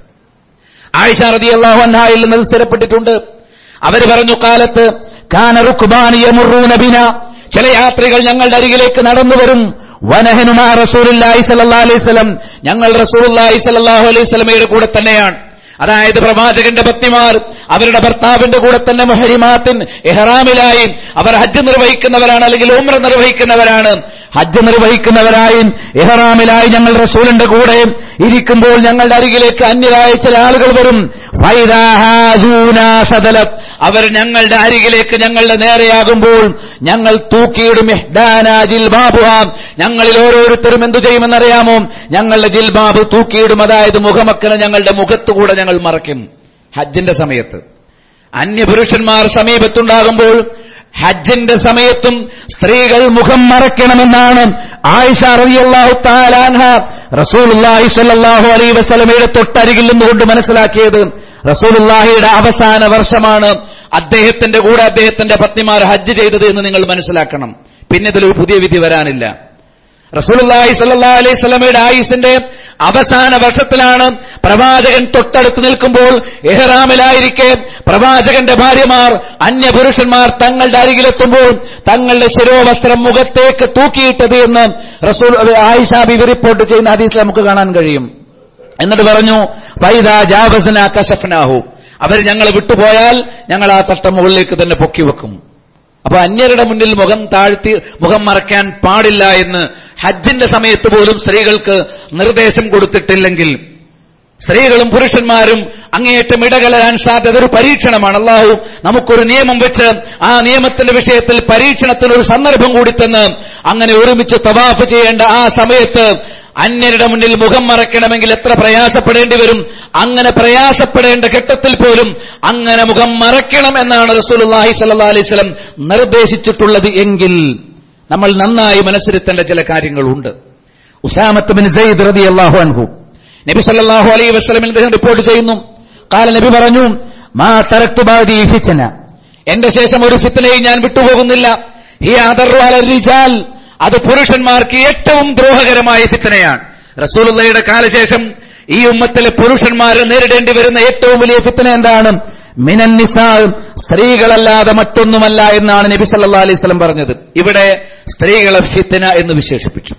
ആയിഷ റളിയല്ലാഹു അൻഹയിൽ നിന്ന് സ്ഥിരപ്പെട്ടിട്ടുണ്ട്. അവർ പറഞ്ഞു, കാലത്ത് കാന റുക്ബാനി യമുറൂന ബിനാ, ചില യാത്രികൾ ഞങ്ങളുടെ അരികിലേക്ക് നടന്നു വരും. വനഹനു മാ റസൂലുള്ളാഹി സ്വല്ലല്ലാഹി അലൈഹി വസല്ലം, ഞങ്ങൾ റസൂലുള്ളാഹി സ്വല്ലല്ലാഹു അലൈഹി വസല്ലമയുടെ കൂടെ തന്നെയാണ്. അതായത് പ്രവാചകന്റെ പത്നിമാർ അവരുടെ ഭർത്താവിന്റെ കൂടെ തന്നെ മുഹരിമാത്തിൻ ഇഹ്റാമിലായി അവർ ഹജ്ജ് നിർവഹിക്കുന്നവരാണ്, അല്ലെങ്കിൽ ഉംറ നിർവഹിക്കുന്നവരാണ്. ഹജ്ജ് നിർവഹിക്കുന്നവരായി ഇഹ്റാമിലായി ഞങ്ങൾ റസൂലിന്റെ കൂടെ ഇരിക്കുമ്പോൾ ഞങ്ങളുടെ അരികിലേക്ക് അന്യരായ ചില ആളുകൾ വരും. ഫൈദാ ഹാസൂനാ സദലത്, അവർ ഞങ്ങളുടെ അരികിലേക്ക് ഞങ്ങളുടെ നേരെയാകുമ്പോൾ ഞങ്ങൾ തൂക്കിയിടും. ഇഹ്ദാനാ ജിൽബാബുഹാ, ഞങ്ങളിൽ ഓരോരുത്തരും എന്തു ചെയ്യുമെന്നറിയാമോ? ഞങ്ങളുടെ ജിൽബാബ് തൂക്കിയിടും. അതായത് മുഖമക്കനെ ഞങ്ങളുടെ മുഖത്തുകൂടെ ഞങ്ങൾ മറയ്ക്കും. ഹജ്ജിന്റെ സമയത്ത് അന്യപുരുഷന്മാർ സമീപത്തുണ്ടാകുമ്പോൾ ഹജ്ജിന്റെ സമയത്തും സ്ത്രീകൾ മുഖം മറയ്ക്കണമെന്നാണ് ആയിഷ റളിയല്ലാഹു തആല അൻഹ റസൂലുള്ളാഹി സ്വല്ലല്ലാഹു അലൈഹി വസല്ലമയുടെ തൊട്ടരികിൽ നിന്നുകൊണ്ട് മനസ്സിലാക്കിയത്. റസൂലുള്ളാഹിയുടെ അവസാന വർഷമാണ് അദ്ദേഹത്തിന്റെ കൂടെ അദ്ദേഹത്തിന്റെ പത്നിമാർ ഹജ്ജ് ചെയ്തത് എന്ന് നിങ്ങൾ മനസ്സിലാക്കണം. പിന്നെ ഇതിലൊരു പുതിയ വിധി വരാനില്ല. റസൂലുള്ളാഹി സ്വല്ലല്ലാഹു അലൈഹി വസല്ലമയുടെ ആയുസിന്റെ അവസാന വർഷത്തിലാണ് പ്രവാചകൻ തൊട്ടടുത്ത് നിൽക്കുമ്പോൾ ഇഹ്റാമിലായിരിക്കെ പ്രവാചകന്റെ ഭാര്യമാർ, അന്യപുരുഷന്മാർ തങ്ങളുടെ അരികിലെത്തുമ്പോൾ തങ്ങളുടെ ശിരോവസ്ത്രം മുഖത്തേക്ക് തൂക്കിയിട്ടത് എന്ന് റസൂൽ ആയിഷ ബിബി റിപ്പോർട്ട് ചെയ്യുന്ന ഹദീസിൽ നമുക്ക് കാണാൻ കഴിയും. എന്നിട്ട് പറഞ്ഞു, ഫൈദാ ജാവസ്നാ കശഫ്നാഹു, അവർ ഞങ്ങളെ വിട്ടുപോയാൽ ഞങ്ങൾ ആ തട്ടം മുകളിലേക്ക് തന്നെ പൊക്കി വെക്കും. അപ്പൊ അന്യരുടെ മുന്നിൽ മുഖം താഴ്ത്തി മുഖം മറയ്ക്കാൻ പാടില്ല എന്ന് ഹജ്ജിന്റെ സമയത്ത് പോലും സ്ത്രീകൾക്ക് നിർദ്ദേശം കൊടുത്തിട്ടില്ലെങ്കിൽ സ്ത്രീകളും പുരുഷന്മാരും അങ്ങേയറ്റം ഇടകലരാൻ സാധ്യത ഒരു പരീക്ഷണമാണ്. അല്ലാഹു നമുക്കൊരു നിയമം വെച്ച് ആ നിയമത്തിന്റെ വിഷയത്തിൽ പരീക്ഷണത്തിനൊരു സന്ദർഭം കൂടി തന്ന് അങ്ങനെ ഒരുമിച്ച് തവാഫ് ചെയ്യേണ്ട ആ സമയത്ത് അന്യരുടെ മുന്നിൽ മുഖം മറയ്ക്കണമെങ്കിൽ എത്ര പ്രയാസപ്പെടേണ്ടി വരും. അങ്ങനെ പ്രയാസപ്പെടേണ്ട ഘട്ടത്തിൽ പോലും അങ്ങനെ മുഖം മറയ്ക്കണം എന്നാണ് റസൂലുള്ളാഹി സ്വല്ലല്ലാഹി അലൈഹി വസല്ലം നിർദ്ദേശിച്ചിട്ടുള്ളത് എങ്കിൽ നമ്മൾ നന്നായി മനസ്സിരുത്തേണ്ട ചില കാര്യങ്ങളുണ്ട്. ഉസാമത്ത് ബിൻ സെയ്ദ് റളിയല്ലാഹു അൻഹു നബി സല്ലല്ലാഹു അലൈഹി വസല്ലമിൽ നിന്ന് റിപ്പോർട്ട് ചെയ്യുന്നു. കാല നബി പറഞ്ഞു, മാ തറക്തു ബഅദി ഫിത്ന, എന്റെ ശേഷം ഒരു ഫിത്നയും ഞാൻ വിട്ടുപോകുന്നില്ല. ഹിയ അദറു അലൽ റിജാൽ, അത് പുരുഷന്മാർക്ക് ഏറ്റവും ദ്രോഹകരമായ ഫിത്നയാണ്. റസൂലുള്ളാഹിയുടെ കാലശേഷം ഈ ഉമ്മത്തിലെ പുരുഷന്മാരെ നേരിടേണ്ടി വരുന്ന ഏറ്റവും വലിയ ഫിത്ന എന്താണ്? മിനൻ നിസാ, സ്ത്രീകളല്ലാതെ മറ്റൊന്നുമല്ല എന്നാണ് നബി സല്ലല്ലാഹു അലൈഹി വസല്ലം പറഞ്ഞത്. ഇവിടെ സ്ത്രീകളെ ഫിത്ന എന്ന് വിശേഷിപ്പിച്ചു.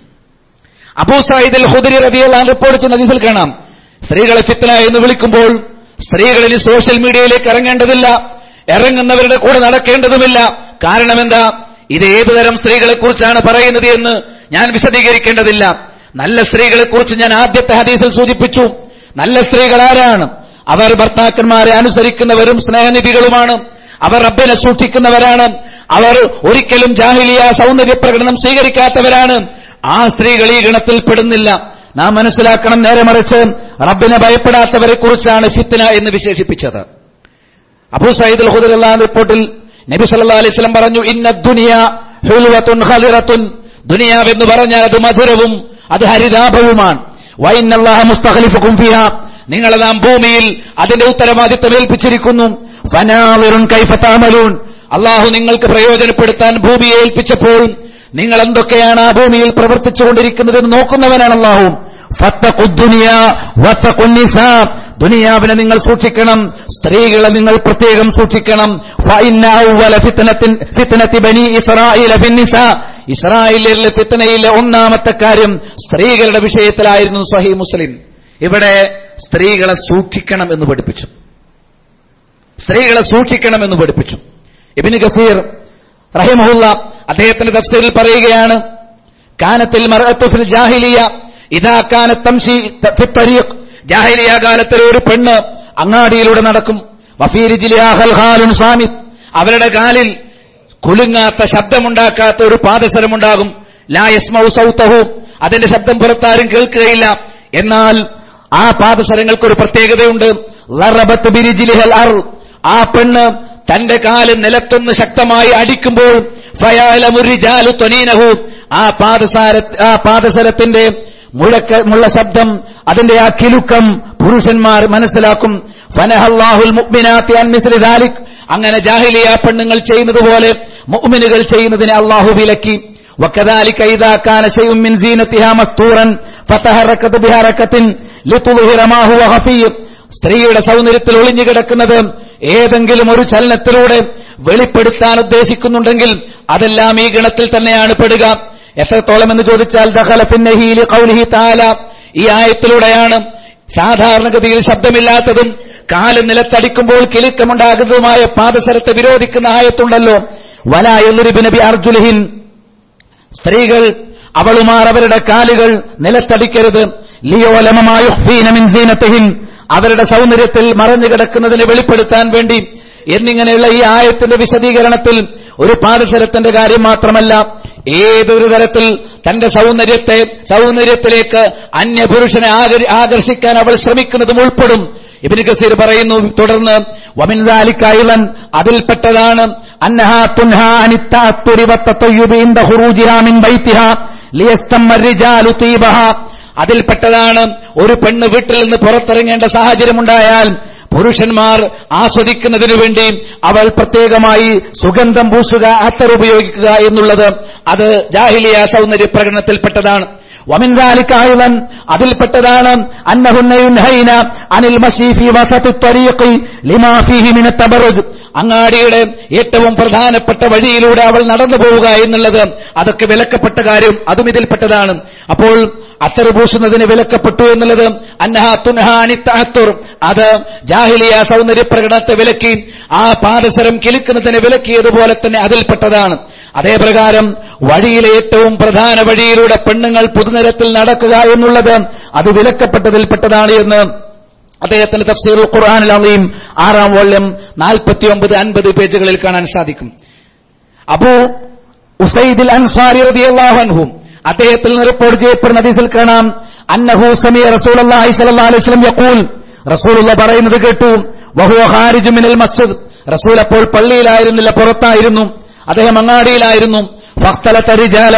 അബൂ സഈദ് അൽ ഖുദരി റളിയല്ലാഹു അൻഹു റിപ്പോർട്ട് ചെയ്യുന്ന ഹദീസിൽ കാണാം, സ്ത്രീകളെ ഫിത്ന എന്ന് വിളിക്കുമ്പോൾ സ്ത്രീകളിന് സോഷ്യൽ മീഡിയയിലേക്ക് ഇറങ്ങേണ്ടതില്ല, ഇറങ്ങുന്നവരുടെ കൂടെ നടക്കേണ്ടതുമില്ല. കാരണം എന്താ? ഇത് ഏതുതരം സ്ത്രീകളെക്കുറിച്ചാണ് പറയുന്നത് എന്ന് ഞാൻ വിശദീകരിക്കേണ്ടതില്ല. നല്ല സ്ത്രീകളെക്കുറിച്ച് ഞാൻ ആദ്യത്തെ ഹദീസിൽ സൂചിപ്പിച്ചു. നല്ല സ്ത്രീകൾ ആരാണ്? അവർ ഭർത്താക്കന്മാരെ അനുസരിക്കുന്നവരും സ്നേഹനിധികളുമാണ്. അവർ റബ്ബിനെ സൂക്ഷിക്കുന്നവരാണ്. അവർ ഒരിക്കലും ജാഹിലിയ സൗന്ദര്യ പ്രകടനം സ്വീകരിക്കാത്തവരാണ്. ആ സ്ത്രീകൾ ഈ ഗണത്തിൽ പെടുന്നില്ല. നാം മനസ്സിലാക്കണം, നേരെ മറിച്ച് റബ്ബിനെ ഭയപ്പെടാത്തവരെ കുറിച്ചാണ് ഫിത്ന എന്ന് വിശേഷിപ്പിച്ചത്. അബൂ സഈദ് അൽ ഖുദരി റളിയല്ലാഹു അൻഹു റിപ്പോർട്ടിൽ നബി സല്ലല്ലാഹു അലൈഹി വസല്ലം പറഞ്ഞു, ഇന്ന ദുനിയ ഹുൽവത്തുൻ ഖദിറത്തുൻ, ദുനിയാവെന്ന് പറഞ്ഞാൽ അത് മധുരവും അത് ഹരിതാഭവുമാണ്. വഇന്നല്ലാഹ മുസ്തഖ്ലിഫുകും ഫിഹാ, നിങ്ങളെ നാം ഭൂമിയിൽ അതിന്റെ ഉത്തരവാദിത്തം ഏൽപ്പിച്ചിരിക്കുന്നു. ഫനാളിറുൻ കൈഫ തഅമലൂൻ, അല്ലാഹു നിങ്ങൾക്ക് പ്രയോജനപ്പെടുത്താൻ ഭൂമിയെ ഏൽപ്പിച്ചപ്പോൾ നിങ്ങൾ എന്തൊക്കെയാണ് ആ ഭൂമിയിൽ പ്രവർത്തിച്ചുകൊണ്ടിരിക്കുന്നതെന്ന് നോക്കുന്നവനാണ് അല്ലാഹു. ഫത്തഖുദ് ദുനിയ വത്തഖുൻ നിസാ, ദുനിയാവിനെ നിങ്ങൾ സൂക്ഷിക്കണം, സ്ത്രീകളെ നിങ്ങൾ പ്രത്യേകം സൂക്ഷിക്കണം. ഫഇന്ന അവ്വല ഫിത്നതി ബനി ഇസ്രായീല ഫിന്നിസാ, ഇസ്രായേലിലെ ഫിത്നയിലെ ഒന്നാമത്തെ കാര്യം സ്ത്രീകളുടെ വിഷയത്തിലായിരുന്നു. സ്വഹീഹ് മുസ്ലിം. ഇവിടെ സ്ത്രീകളെ സൂക്ഷിക്കണം എന്ന് പഠിപ്പിച്ചു, സ്ത്രീകളെ സൂക്ഷിക്കണം എന്ന് പഠിപ്പിച്ചു. ഇബ്നു കസീർ റഹിമഹുല്ലാ അദ്ദേഹത്തിന്റെ തഫ്സീറിൽ പറയുകയാണ്, കാനത്തിൽ മർഅത്തു ഫിൽ ജാഹിലിയ ഇദാ കാനത് തംശി ഫി ത്വരീഖ്, ജാഹിലിയ കാലത്തിൽ ഒരു പെണ്ണ് അങ്ങാടിയിലൂടെ നടക്കും. വഫീ റിജ്ലിഹാ ഖൽഖാലുൻ സാമിത്, അവരുടെ കാലിൽ കുലുങ്ങാത്ത ശബ്ദമുണ്ടാക്കാത്ത ഒരു പാദസരമുണ്ടാകും. ലാ യസ്മഉ സൗതഹു, അതിന്റെ ശബ്ദം പുറത്താരും കേൾക്കുകയില്ല. എന്നാൽ ആ പാദസരങ്ങൾക്കൊരു പ്രത്യേകതയുണ്ട്. ലറബത്ത് ബിരിജ്ലിഹൽ അർദ്, ആ പെണ്ണ് തന്റെ കാല് നിലത്തൊന്ന് ശക്തമായി അടിക്കുമ്പോൾ ഫയഅലമു റിജാലു ത്വനീനഹു, ആ പാദസരത്തിന്റെ മുള്ള ശബ്ദം, അതിന്റെ ആ കിലുക്കം പുരുഷന്മാർ മനസ്സിലാക്കും. ഫനഹല്ലാഹുൽ മുഅ്മിനാത്തി അൻ മിസ്ലി ദാലിക്, അങ്ങനെ ജാഹിലിയ പെണ്ണുങ്ങൾ ചെയ്യുന്നത് പോലെ മുഅ്മിനുകൾ ചെയ്യുന്നതിനെ അല്ലാഹു വിലക്കി. വകദാലിക ഇദാ കാന ശൈഉൻ മിൻ സീനതിഹാ മസ്തൂറൻ ഫതഹറകത് ബിഹറകത്തിൻ ലിതുദ്ഹിറ മാ ഹുവ ഖഫീ, സ്ത്രീയുടെ സൗന്ദര്യത്തിൽ ഒളിഞ്ഞു കിടക്കുന്നത് ഏതെങ്കിലും ഒരു ചലനത്തിലൂടെ വെളിപ്പെടുത്താൻ ഉദ്ദേശിക്കുന്നുണ്ടെങ്കിൽ അതെല്ലാം ഈ ഗണത്തിൽ തന്നെയാണ് പെടുക. എത്രത്തോളം എന്ന് ചോദിച്ചാൽ ദഖല ഫിന്നഹി ലിഖൗലിഹി തആല, ഈ ആയത്തിലൂടെയാണ് സാധാരണഗതിയിൽ ശബ്ദമില്ലാത്തതും കാല് നിലത്തടിക്കുമ്പോൾ കിലുക്കമുണ്ടാകുന്നതുമായ പാദസരത്തെ വിരോധിക്കുന്ന ആയത്തുണ്ടല്ലോ. വലാ യദ്രിബുന ബിഅർജുലിഹിൻ, സ്ത്രീകൾ അവളുമാർ അവരുടെ കാലുകൾ നിലത്തടിക്കരുത്. ലിയഅലമ മാ യുഖ്ഫീന മിൻ സീനതിഹിൻ, അവരുടെ സൗന്ദര്യത്തിൽ മറഞ്ഞു കിടക്കുന്നതിനെ വെളിപ്പെടുത്താൻ വേണ്ടി എന്നിങ്ങനെയുള്ള ഈ ആയത്തിന്റെ വിശദീകരണത്തിൽ ഒരു പാദസരത്തിന്റെ കാര്യം മാത്രമല്ല, ഏതൊരു തരത്തിൽ തന്റെ സൗന്ദര്യത്തിലേക്ക് അന്യപുരുഷനെ ആകർഷിക്കാൻ അവൾ ശ്രമിക്കുന്നതും ഉൾപ്പെടും. ഇബ്നു കസീർ പറയുന്നു തുടർന്ന്, വമിൻ ദാലിക അയ്ളൻ, അതിൽപ്പെട്ടതാണ് അന്നഹാ തുൻഹാ അനിത് തഅത്തുരി വത്തതയ്യുബി ഇൻദ ഖുറൂജിഹാ മിൻ ബൈതിഹാ ലിയസ്തമ്മ റിജാലു തീബഹാ, അതിൽപ്പെട്ടതാണ് ഒരു പെണ്ണ് വീട്ടിൽ നിന്ന് പുറത്തിറങ്ങേണ്ട സാഹചര്യമുണ്ടായാൽ പുരുഷന്മാർ ആസ്വദിക്കുന്നതിനു വേണ്ടി അവൾ പ്രത്യേകമായി സുഗന്ധം പൂശുക, അത്തർ ഉപയോഗിക്കുക എന്നുള്ളത്. അത് ജാഹിലിയ സൗന്ദര്യ പ്രകടനത്തിൽപ്പെട്ടതാണ്. വമിൻ ദാലിക അയ്ളൻ, അതിൽപ്പെട്ടതാണ് അന്നഹുന്ന യുൻഹൈന അനിൽ മശീ ഫീ വസതി ത്വരീഖി ലിമാ ഫീഹി മിന തബറുജ്, അങ്ങാടിയുടെ ഏറ്റവും പ്രധാനപ്പെട്ട വഴിയിലൂടെ അവൾ നടന്നു പോവുക എന്നുള്ളത് അതൊക്കെ വിലക്കപ്പെട്ട കാര്യം, അതും ഇതിൽപ്പെട്ടതാണ്. അപ്പോൾ അത്തർ പൂശുന്നതിന് വിലക്കപ്പെട്ടു എന്നുള്ളത് അന്നഹാ തുൻഹാ അനിത് തഅത്തുർ, അത് ജാഹിലിയ സൗന്ദര്യ പ്രകടനത്തെ വിലക്കി, ആ പാദസരം കിലുക്കുന്നതിനെ വിലക്കിയതുപോലെ തന്നെ അതിൽപ്പെട്ടതാണ്. അതേപ്രകാരം വഴിയിലെ ഏറ്റവും പ്രധാന വഴിയിലൂടെ പെണ്ണുങ്ങൾ പുതുനിരത്തിൽ നടക്കുക എന്നുള്ളത് അത് വിലക്കപ്പെട്ടതിൽപ്പെട്ടതാണ് എന്ന് അദ്ദേഹത്തിന്റെ തഫ്സീറുൽ ഖുർആനിൽ അളീം 6-ാം വോള്യം 49-50 പേജുകളിൽ കാണാൻ സാധിക്കും. അബൂ ഉസൈദ് അൻസാരി റളിയല്ലാഹു അൻഹു അദ്ദേഹത്തിൽ നിന്ന് റിപ്പോർട്ട് ചെയ്യപ്പെടുന്ന ഹദീസിൽ കാണാം, അന്നഹു സമിഅ റസൂലുള്ളാഹി സ്വല്ലല്ലാഹു അലൈഹി വസല്ലം യഖൂൽ, റസൂലുള്ളാഹി പറയുന്നത് കേട്ടു. വഹുവ ഖാരിജു മിനൽ മസ്ജിദ്, റസൂൽ അപ്പോൾ പള്ളിയിലായിരുന്നില്ല, പുറത്തായിരുന്നു, അദ്ദേഹം അങ്ങാടിയിലായിരുന്നു. ഫഖ്തലത റിജാല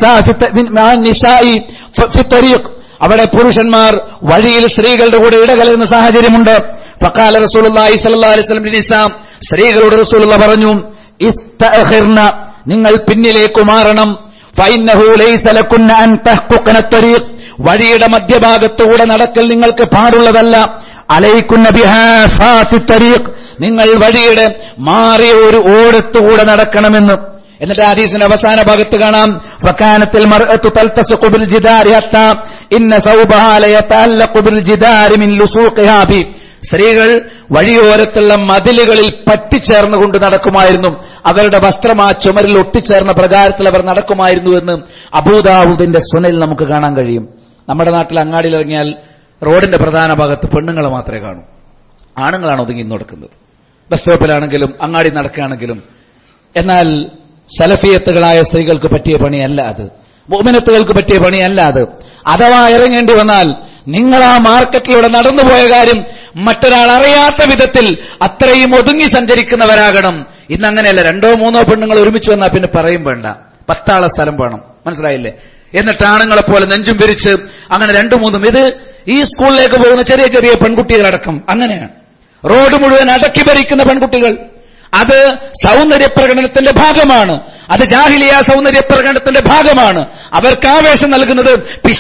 മഅൻ നിസാഇ ഫി ത്വരീഖ്, അവിടെ പുരുഷന്മാർ വഴിയിൽ സ്ത്രീകളുടെ കൂടെ ഇടകലരുന്ന സാഹചര്യമുണ്ട്. ഫഖാല റസൂലുള്ളാഹി സ്വല്ലല്ലാഹു അലൈഹി വസല്ലം ലിനിസാ, സ്ത്രീകളോട് റസൂലുള്ളാഹി പറഞ്ഞു, ഇസ്തഅഖിർന, നിങ്ങൾ പിന്നിലേക്ക് മാറണം. ഫഇന്നഹു ലൈസ ലകുന്ന അൻ തഹ്ഖുഖന ത്വരീഖ്, വഴിയുടെ മധ്യഭാഗത്തുകൂടെ നടക്കൽ നിങ്ങൾക്ക് പാടുള്ളതല്ല. അലൈകുന്ന ബിഹാഫാത്തി ത്വരീഖ്, നിങ്ങൾ വഴിയുടെ മാറിയ ഒരു ഓടത്തുകൂടെ നടക്കണമെന്ന്. എന്നിട്ട് ഹദീസിന്റെ അവസാന ഭാഗത്ത് കാണാം, വകാനത്തിൽ മർഅതു തൽതസഖു ബിൽ ജിദാരി ഹത്താ ഇന്ന സൗബഹാ ലയതഅല്ലഖു ബിൽ ജിദാരി മിൻ ലുസൂഖിഹാ ബി, സ്ത്രീകൾ വഴിയോരത്തുള്ള മതിലുകളിൽ പറ്റിച്ചേർന്നുകൊണ്ട് നടക്കുമായിരുന്നു, അവരുടെ വസ്ത്രം ആ ചുമരിൽ ഒട്ടിച്ചേർന്ന പ്രകാരത്തിൽ അവർ നടക്കുമായിരുന്നു എന്ന് അബൂദാവൂദിന്റെ സുനനിൽ നമുക്ക് കാണാൻ കഴിയും. നമ്മുടെ നാട്ടിൽ അങ്ങാടിയിൽ ഇറങ്ങിയാൽ റോഡിന്റെ പ്രധാന ഭാഗത്ത് പെണ്ണുങ്ങളെ മാത്രമേ കാണൂ, ആണുങ്ങളാണ് ഒതുങ്ങി നടക്കുന്നത്, ബസ് സ്റ്റോപ്പിലാണെങ്കിലും അങ്ങാടി നടക്കുകയാണെങ്കിലും. എന്നാൽ സലഫിയത്തുകളായ സ്ത്രീകൾക്ക് പറ്റിയ പണിയല്ല അത്, മുഅ്മിനത്തുകൾക്ക് പറ്റിയ പണിയല്ല അത്. അഥവാ ഇറങ്ങേണ്ടി വന്നാൽ നിങ്ങൾ ആ മാർക്കറ്റിലൂടെ നടന്നുപോയ കാര്യം മറ്റൊരാൾ അറിയാത്ത വിധത്തിൽ അത്രയും ഒതുങ്ങി സഞ്ചരിക്കുന്നവരാകണം. ഇന്നങ്ങനെയല്ല, 2-3 പെണ്ണുങ്ങൾ ഒരുമിച്ച് വന്നാൽ പിന്നെ പറയും വേണ്ട, 10 ആളെ സ്ഥലം വേണം, മനസ്സിലായില്ലേ? എന്നിട്ട് ആണുങ്ങളെ പോലെ നെഞ്ചും പിരിച്ച് അങ്ങനെ 2-3, ഇത് ഈ സ്കൂളിലേക്ക് പോകുന്ന ചെറിയ ചെറിയ പെൺകുട്ടികളടക്കം അങ്ങനെയാണ്. റോഡ് മുഴുവൻ അടക്കി ഭരിക്കുന്ന പെൺകുട്ടികൾ, അത് സൗന്ദര്യ പ്രകടനത്തിന്റെ ഭാഗമാണ്. അത് ജാഹിലിയ സൗന്ദര്യ പ്രകടനത്തിന്റെ ഭാഗമാണ്. അവർക്ക് ആവേശം നൽകുന്നത്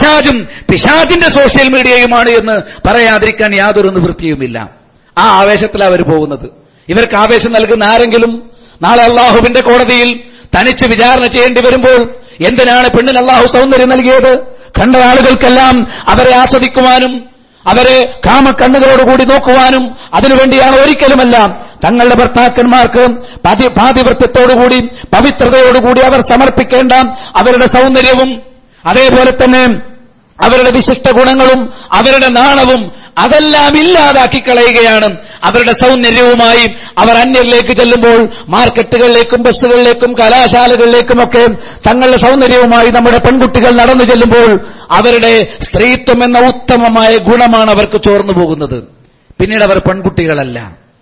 പിശാചിന്റെ സോഷ്യൽ മീഡിയയുമാണ് എന്ന് പറയാതിരിക്കാൻ യാതൊരു നിവൃത്തിയുമില്ല. ആ ആവേശത്തിലാണ് അവർ പോകുന്നത്. ഇവർക്ക് ആവേശം നൽകുന്ന ആരെങ്കിലും നാളെ അള്ളാഹുവിന്റെ കോടതിയിൽ തനിച്ച് വിചാരണ ചെയ്യേണ്ടി വരുമ്പോൾ എന്തിനാണ് പെണ്ണിന് അള്ളാഹു സൗന്ദര്യം നൽകിയത്? കണ്ട ആളുകൾക്കെല്ലാം അവരെ ആസ്വദിക്കുവാനും അവരെ കാമക്കണ്ണുകളോടുകൂടി നോക്കുവാനും അതിനുവേണ്ടിയാണ്. ഒരിക്കലുമല്ല. തങ്ങളുടെ ഭർത്താക്കന്മാർക്ക് പാതിവൃത്യത്തോടുകൂടി പവിത്രതയോടുകൂടി അവർ സമർപ്പിക്കേണ്ട അവരുടെ സൗന്ദര്യവും അതേപോലെ തന്നെ അവരുടെ വിശിഷ്ട ഗുണങ്ങളും അവരുടെ നാണവും അതെല്ലാം ഇല്ലാതാക്കി കളയുകയാണ്. അവരുടെ സൗന്ദര്യവുമായി അവർ അന്യരിലേക്ക് ചെല്ലുമ്പോൾ മാർക്കറ്റുകളിലേക്കും ബസ്സുകളിലേക്കും കലാശാലകളിലേക്കുമൊക്കെ തങ്ങളുടെ സൗന്ദര്യവുമായി നമ്മുടെ പെൺകുട്ടികൾ നടന്നു ചെല്ലുമ്പോൾ അവരുടെ സ്ത്രീത്വം എന്ന ഉത്തമമായ ഗുണമാണ് അവർക്ക് ചോർന്നു പോകുന്നത്. പിന്നീട് അവർ പെൺകുട്ടികളല്ല.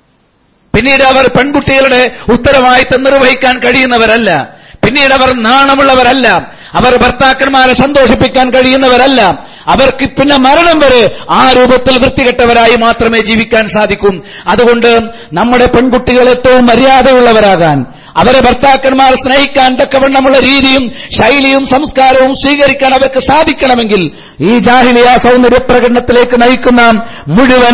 പിന്നീട് അവർ പെൺകുട്ടികളുടെ ഉത്തരവാദിത്തം നിർവഹിക്കാൻ കഴിയുന്നവരല്ല. പിന്നീട് അവർ നാണമുള്ളവരല്ല. അവർ ഭർത്താക്കന്മാരെ സന്തോഷിപ്പിക്കാൻ കഴിയുന്നവരല്ല. അവർക്ക് പിന്നെ മരണം വരെ ആ രൂപത്തിൽ വൃത്തികെട്ടവരായി മാത്രമേ ജീവിക്കാൻ സാധിക്കും. അതുകൊണ്ട് നമ്മുടെ പെൺകുട്ടികൾ ഏറ്റവും മര്യാദയുള്ളവരാകാൻ, അവരെ ഭർത്താക്കന്മാർ സ്നേഹിക്കാൻ തക്കവണ്ണമുള്ള രീതിയും ശൈലിയും സംസ്കാരവും സ്വീകരിക്കാൻ അവർക്ക് സാധിക്കണമെങ്കിൽ ഈ ജാഹിലിയ സൗന്ദര്യ പ്രകടനത്തിലേക്ക് നയിക്കുന്ന മുഴുവൻ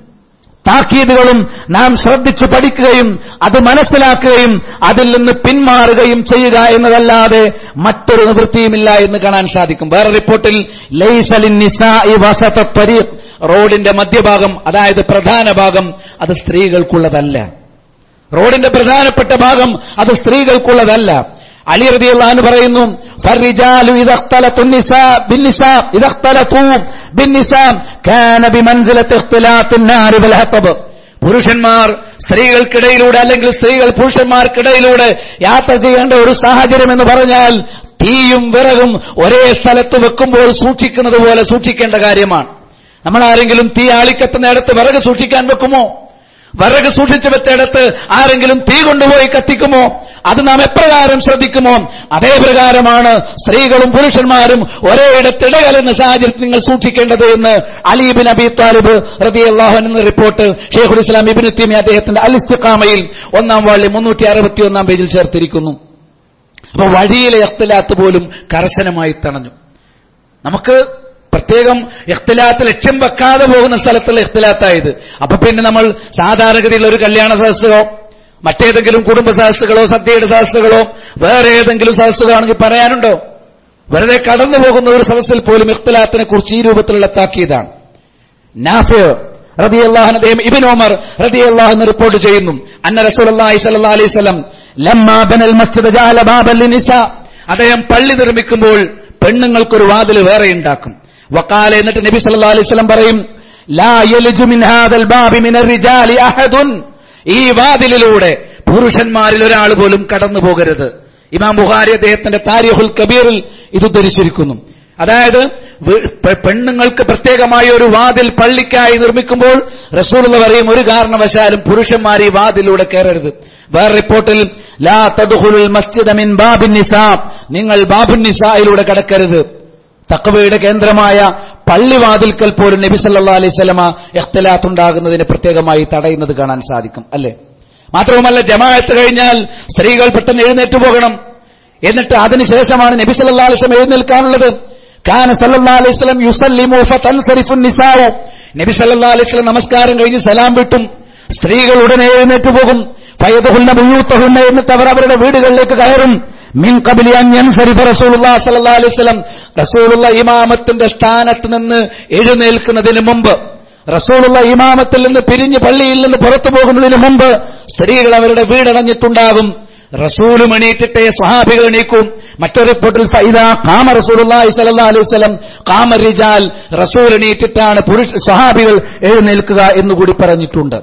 താക്കീതുകളും നാം ശ്രദ്ധിച്ചു പഠിക്കുകയും അത് മനസ്സിലാക്കുകയും അതിൽ നിന്ന് പിന്മാറുകയും ചെയ്യുക എന്നതല്ലാതെ മറ്റൊരു നിവൃത്തിയുമില്ല എന്ന് കാണാൻ സാധിക്കും. വേറെ റിപ്പോർട്ടിൽ ലൈസ ലിന്നിസാഇ വസത ത്വരീഖ്, റോഡിന്റെ മധ്യഭാഗം, അതായത് പ്രധാന ഭാഗം അത് സ്ത്രീകൾക്കുള്ളതല്ല. റോഡിന്റെ പ്രധാനപ്പെട്ട ഭാഗം അത് സ്ത്രീകൾക്കുള്ളതല്ല. അലി റളിയല്ലാഹു അൻഹു പറയുന്നു, ഫർരിജാലു ഇദഖ്തലതു നിസാ ബിന്നിസാ ഇദഖ്തലതു ബിന്നിസാ കാന ബിമൻസിലതി ഇഖ്തിലാത്തിൻ നാരി വൽ ഹതബ്. പുരുഷന്മാർ സ്ത്രീകൾക്കിടയിലൂടെ അല്ലെങ്കിൽ സ്ത്രീകൾ പുരുഷന്മാർക്കിടയിലൂടെ യാത്ര ചെയ്യേണ്ട ഒരു സാഹചര്യം എന്ന് പറഞ്ഞാൽ തീയും വിറകും ഒരേ സ്ഥലത്ത് വെക്കുമ്പോൾ സൂക്ഷിക്കുന്നത് പോലെ സൂക്ഷിക്കേണ്ട കാര്യമാണ്. നമ്മൾ ആരെങ്കിലും തീ ആളിക്കത്തുന്നിടത്ത് വിറക് സൂക്ഷിക്കാൻ വെക്കുമോ? വിറക് സൂക്ഷിച്ചു വെച്ചിടത്ത് ആരെങ്കിലും തീ കൊണ്ടുപോയി കത്തിക്കുമോ? അത് നാം എപ്രകാരം ശ്രദ്ധിക്കുമോ അതേ പ്രകാരമാണ് സ്ത്രീകളും പുരുഷന്മാരും ഒരേ ഇടത്തിടകലുന്ന സാഹചര്യത്തിൽ നിങ്ങൾ സൂക്ഷിക്കേണ്ടത് എന്ന് അലി ഇബ്നു അബി ത്വാലിബ് റളിയല്ലാഹു അൻഹു റിപ്പോർട്ട് ഷെയ്ഖുൽ ഇസ്ലാം ഇബ്നു തൈമിയ്യ അദ്ദേഹത്തിന്റെ അൽ ഇസ്തിഖാമയിൽ 1-ാം വാള്യം 361-ാം പേജിൽ ചേർത്തിരിക്കുന്നു. അപ്പോൾ വഴിയിലെ ഇഖ്തിലാത്ത് പോലും കർശനമായി തടഞ്ഞു. നമുക്ക് പ്രത്യേകം ഇഖ്തിലാത്ത് ലക്ഷ്യം വെക്കാതെ പോകുന്ന സ്ഥലത്തുള്ള ഇഖ്തിലാത്തായത്. അപ്പൊ പിന്നെ നമ്മൾ സാധാരണഗതിയിലുള്ള ഒരു കല്യാണ സദസ്സോ മറ്റേതെങ്കിലും കുടുംബ സദസ്സുകളോ സദ്യയുടെ സദസ്സുകളോ വേറെ ഏതെങ്കിലും സദസ്സുകളാണെങ്കിൽ പറയാനുണ്ടോ? വെറുതെ കടന്നു പോകുന്ന ഒരു സദസ്സിൽ പോലും ഇഖ്തിലാത്തിനെ കുറിച്ച് ഈ രൂപത്തിലുള്ള താക്കീതാണ്. നാഫി റളിയല്ലാഹു അൻഹു ഇബ്നു ഉമർ റളിയല്ലാഹു അൻഹു റിപ്പോർട്ട് ചെയ്യുന്നു, അന്ന റസൂലുള്ളാഹി സ്വല്ലല്ലാഹു അലൈഹി വസല്ലം ലമ്മാ ബനൽ മസ്ജിദ് ജഅല ബാബൻ ലിനിസാ, അദ്ദേഹം പള്ളി നിർമ്മിക്കുമ്പോൾ പെണ്ണുങ്ങൾക്കൊരു വാതിൽ വേറെ ഉണ്ടാക്കും. വഖാല, എന്നിട്ട് നബി സല്ലല്ലാഹു അലൈഹി വസല്ലം പറയും, ലാ യൽജു മിൻ ഹാദൽ ബാബി മിനർ റിജാലി അഹദുൻ, ഈ വാതിലിലൂടെ പുരുഷന്മാരിൽ ഒരാൾ പോലും കടന്നു പോകരുത്. ഇമാം ബുഖാരി അദ്ദേഹത്തിന്റെ താരിഖുൽ കബീറിൽ ഇത് ഉദ്ധരിച്ചിരിക്കുന്നു. അതായത് പെണ്ണുങ്ങൾക്ക് പ്രത്യേകമായ ഒരു വാതിൽ പള്ളിക്കായി നിർമ്മിക്കുമ്പോൾ റസൂലുള്ളാഹി പറയും, ഒരു കാരണവശാലും പുരുഷന്മാർ ഈ വാതിലൂടെ കയറരുത്. വേറെ റിപ്പോർട്ടിൽ ലാ തദ്ഖുലുൽ മസ്ജിദ മിൻ ബാബിൻ നിസാ, നിങ്ങൾ ബാബുൻ നിസായിലൂടെ കടക്കരുത്. തഖ്വയുടെ കേന്ദ്രമായ പള്ളിവാതിൽക്കൽ പോലും നബി സല്ലല്ലാഹു അലൈഹി വസല്ലമ ഇഖ്തിലാത്ത് ഉണ്ടാകുന്നതിനെ പ്രത്യേകമായി തടയുന്നത് കാണാൻ സാധിക്കും, അല്ലേ? മാത്രവുമല്ല, ജമാഅത്ത് കഴിഞ്ഞാൽ സ്ത്രീകൾ പെട്ടെന്ന് എഴുന്നേറ്റ് പോകണം. എന്നിട്ട് അതിനുശേഷമാണ് നബി സല്ലല്ലാഹു അലൈഹി വസല്ലം എഴുന്നേൽക്കാനുള്ളത്. കാന സല്ലല്ലാഹു അലൈഹി വസല്ലം യുസല്ലിമു ഫതൻസരിഫുൻ നിസാഉ, നബി സല്ലല്ലാഹു അലൈഹി വസല്ലം നമസ്കാരം കഴിഞ്ഞ് സലാം വിട്ടും സ്ത്രീകൾ ഉടനെ എഴുന്നേറ്റ് പോകും. ഫയദഖുൽന ബുയൂതഹുന്ന, എന്നിട്ട് അവർ അവരുടെ വീടുകളിലേക്ക് കയറും. മിൻ ഖബ്ലി അൻ യൻസരിഫ റസൂലുള്ളാഹി സ്വല്ലല്ലാഹു അലൈഹി വസല്ലം, റസൂലുള്ളാഹി ഇമാമത്തിന്റെ സ്ഥാനത്ത് നിന്ന് എഴുന്നേൽക്കുന്നതിന് മുമ്പ്, റസൂലുള്ളാഹി ഇമാമത്തിൽ നിന്ന് പിരിഞ്ഞ് പള്ളിയിൽ നിന്ന് പുറത്തു പോകുന്നതിന് മുമ്പ് സ്ത്രീകൾ അവരുടെ വീടണഞ്ഞിട്ടുണ്ടാകും. റസൂലും എണീറ്റിട്ടേ സ്വഹാബികൾ എണീക്കും. മറ്റൊരു റിപ്പോർട്ടിൽ ഫൈദാ ഖാമ റസൂലുള്ളാഹി സ്വല്ലല്ലാഹു അലൈഹി വസല്ലം ഖാമ റിജാൽ, റസൂൽ എണീറ്റിട്ടാണ് സ്വഹാബികൾ എഴുന്നേൽക്കുക എന്നുകൂടി പറഞ്ഞിട്ടുണ്ട്.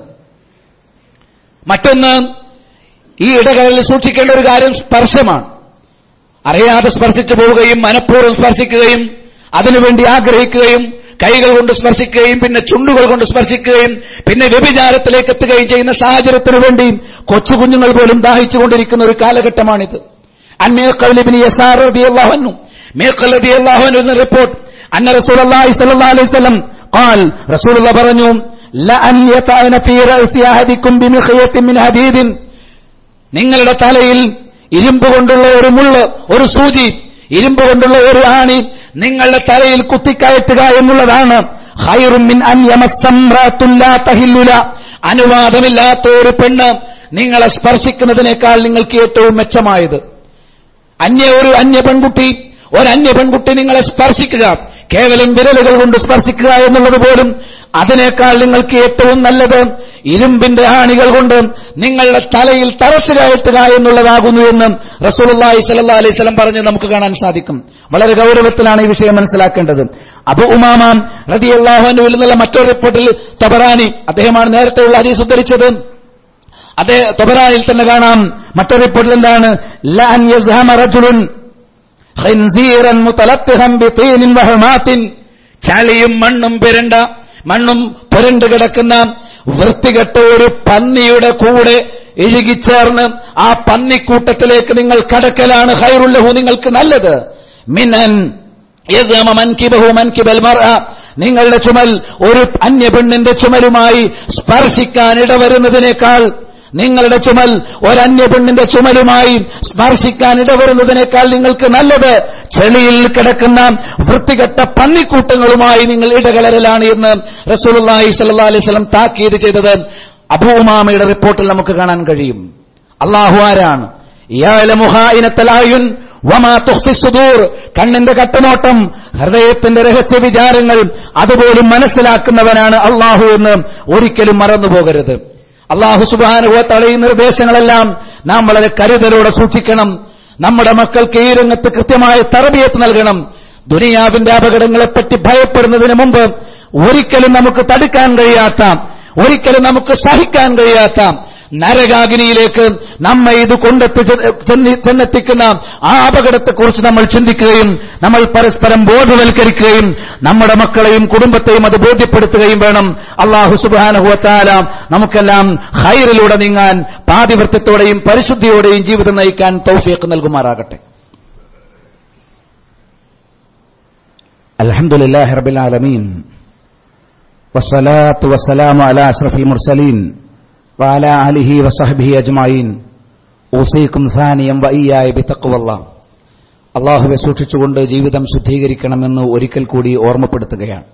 മറ്റൊന്ന്, ഈ ഇടകളിൽ സൂക്ഷിക്കേണ്ട ഒരു കാര്യം സ്പർശമാണ്. അറിയാതെ സ്പർശിച്ചു പോവുകയും മനഃപൂർവ്വം സ്പർശിക്കുകയും അതിനുവേണ്ടി ആഗ്രഹിക്കുകയും കൈകൾ കൊണ്ട് സ്പർശിക്കുകയും പിന്നെ ചുണ്ടുകൾ കൊണ്ട് സ്പർശിക്കുകയും പിന്നെ വ്യഭിചാരത്തിലേക്ക് എത്തുകയും ചെയ്യുന്ന സാഹചര്യത്തിനു വേണ്ടി കൊച്ചുകുഞ്ഞുങ്ങൾ പോലും ദാഹിച്ചുകൊണ്ടിരിക്കുന്ന ഒരു കാലഘട്ടമാണിത്. അൻമേഖൽ ഇബ്നു യസാർ റളിയല്ലാഹു അൻഹു, മേഖൽ റളിയല്ലാഹു അൻഹു എന്ന റിപ്പോർട്ട്, അന്ന റസൂലുള്ളാഹി സ്വല്ലല്ലാഹു അലൈഹി വസല്ലം ഖാൽ, റസൂലുള്ളാഹി പറഞ്ഞു, ലഅൻ യതഅന ഫീ റഅസി അഹദികും ബിമിഖയത്തിൻ മിൻ ഹദീദിൻ, നിങ്ങളുടെ തലയിൽ ഇരുമ്പ് കൊണ്ടുള്ള ഒരു മുള്ള്, ഒരു സൂചി, ഇരുമ്പ് കൊണ്ടുള്ള ഒരു ആണി നിങ്ങളുടെ തലയിൽ കുത്തിക്കയറ്റുക എന്നുള്ളതാണ് ഖൈറും മിൻ അൻ യമസ്സംറഅത്തുൻ ലാ തഹില്ലുല. അനുവാദമില്ലാത്ത ഒരു പെണ്ണ് നിങ്ങളെ സ്പർശിക്കുന്നതിനേക്കാൾ നിങ്ങൾക്ക് ഏറ്റവും മെച്ചമായത്. ഒരു അന്യ പെൺകുട്ടി നിങ്ങളെ സ്പർശിക്കുക, കേവലം വിരലുകൾ കൊണ്ട് സ്പർശിക്കുക എന്നുള്ളത് പോലും അതിനേക്കാൾ നിങ്ങൾക്ക് ഏറ്റവും നല്ലത് ഇരുമ്പിന്റെ ആണികൾ കൊണ്ട് നിങ്ങളുടെ തലയിൽ തറച്ചു കയറ്റുക എന്നുള്ളതാകുന്നു എന്ന് റസൂലുള്ളാഹി സ്വല്ലല്ലാഹു അലൈഹി വസല്ലം പറഞ്ഞ് നമുക്ക് കാണാൻ സാധിക്കും. വളരെ ഗൗരവത്തിലാണ് ഈ വിഷയം മനസ്സിലാക്കേണ്ടത്. അബൂ ഉമാമ റളിയല്ലാഹു അൻഹുവിൽ നിന്നുള്ള മറ്റൊരു റിപ്പോർട്ടിൽ തബറാനി, അദ്ദേഹമാണ് നേരത്തെയുള്ള ഹദീസ് ഉദ്ധരിച്ചത്, അതേ തബറാനിയിൽ തന്നെ കാണാം. മറ്റൊരു റിപ്പോർട്ടിൽ എന്താണ്, ലാ അൻ യസ്ഹമ റജുലുൻ ഖിൻസീറൻ മുതലത്തിഹൻ ബിതീനിൻ വഹമാത്തിൻ. ചളിയും മണ്ണും പുരണ്ടു കിടക്കുന്ന വൃത്തികെട്ട ഒരു പന്നിയുടെ കൂടെ ഇഴുകിച്ചേർന്ന് ആ പന്നിക്കൂട്ടത്തിലേക്ക് നിങ്ങൾ കടക്കലാണ് ഖൈറുൽ ലഹു, നിങ്ങൾക്ക് നല്ലത്. മിനൻ യസ്ഹമ മൻകിബഹു മൻകിബൽ മർഅ, നിങ്ങളുടെ ചുമൽ ഒരു അന്യപെണ്ണിന്റെ ചുമലുമായി സ്പർശിക്കാൻ ഇടവരുന്നതിനേക്കാൾ, നിങ്ങളുടെ ചുമൽ ഒരന്യപെണ്ണിന്റെ ചുമലുമായി സ്പർശിക്കാൻ ഇടവരുന്നതിനേക്കാൾ നിങ്ങൾക്ക് നല്ലത് ചെളിയിൽ കിടക്കുന്ന വൃത്തികെട്ട പന്നിക്കൂട്ടങ്ങളുമായി നിങ്ങൾ ഇടകലരലാണ് എന്ന് റസൂലുള്ളാഹി സ്വല്ലല്ലാഹു അലൈഹി വസല്ലം താക്കീത് ചെയ്തത് അബൂ ഉമാമയുടെ റിപ്പോർട്ടിൽ നമുക്ക് കാണാൻ കഴിയും. അല്ലാഹു ആരാണ്? യഅലമു ഖായിനത്തൽ അയുൻ വമാ തുഖ്ഫി സുദൂർ. കണ്ണിന്റെ കട്ടനോട്ടം, ഹൃദയത്തിന്റെ രഹസ്യ വിചാരങ്ങൾ അതുപോലും മനസ്സിലാക്കുന്നവനാണ് അല്ലാഹു എന്ന് ഒരിക്കലും മറന്നുപോകരുത്. അല്ലാഹു സുബ്ഹാനഹു വ തആല ഈ നിർദ്ദേശങ്ങളെല്ലാം നാം വളരെ കരുതലോടെ സൂക്ഷിക്കണം. നമ്മുടെ മക്കൾക്ക് ഈ രംഗത്ത് കൃത്യമായ തർബിയത്ത് നൽകണം. ദുനിയാവിന്റെ അപകടങ്ങളെപ്പറ്റി ഭയപ്പെടുന്നതിന് മുമ്പ് ഒരിക്കലും നമുക്ക് തടുക്കാൻ കഴിയാത്ത, ഒരിക്കലും നമുക്ക് സഹിക്കാൻ കഴിയാത്ത നരകാഗ്നിയിലേക്ക് നമ്മെ ഇത് ചെന്നെത്തിക്കുന്ന ആ അപകടത്തെക്കുറിച്ച് നമ്മൾ ചിന്തിക്കുകയും നമ്മൾ പരസ്പരം ബോധവൽക്കരിക്കുകയും നമ്മുടെ മക്കളെയും കുടുംബത്തെയും അത് ബോധ്യപ്പെടുത്തുകയും വേണം. അല്ലാഹു സുബ്ഹാനഹു വ തആല നമുക്കെല്ലാം ഖൈറിലൂടെ നീങ്ങാൻ, പാതിവൃത്യത്തോടെയും പരിശുദ്ധിയോടെയും ജീവിതം നയിക്കാൻ തൗഫീഖ് നൽകുമാറാകട്ടെ. അൽഹംദുലില്ലാഹി റബ്ബിൽ ആലമീൻ വസ്സലാത്തു വസ്സലാമു അലാ അഷ്റഫിൽ മുർസലീൻ വഅലാ ആലിഹി വസഹ്ബിഹി അജ്മഈൻ. ഊസീകും സാനിയം വഇയ്യായ ബിതഖ്വല്ലാഹ്. അല്ലാഹുവെ സൂക്ഷിച്ചുകൊണ്ട് ജീവിതം ശുദ്ധീകരിക്കണമെന്ന് ഒരിക്കൽ കൂടി ഓർമ്മപ്പെടുത്തുകയാണ്.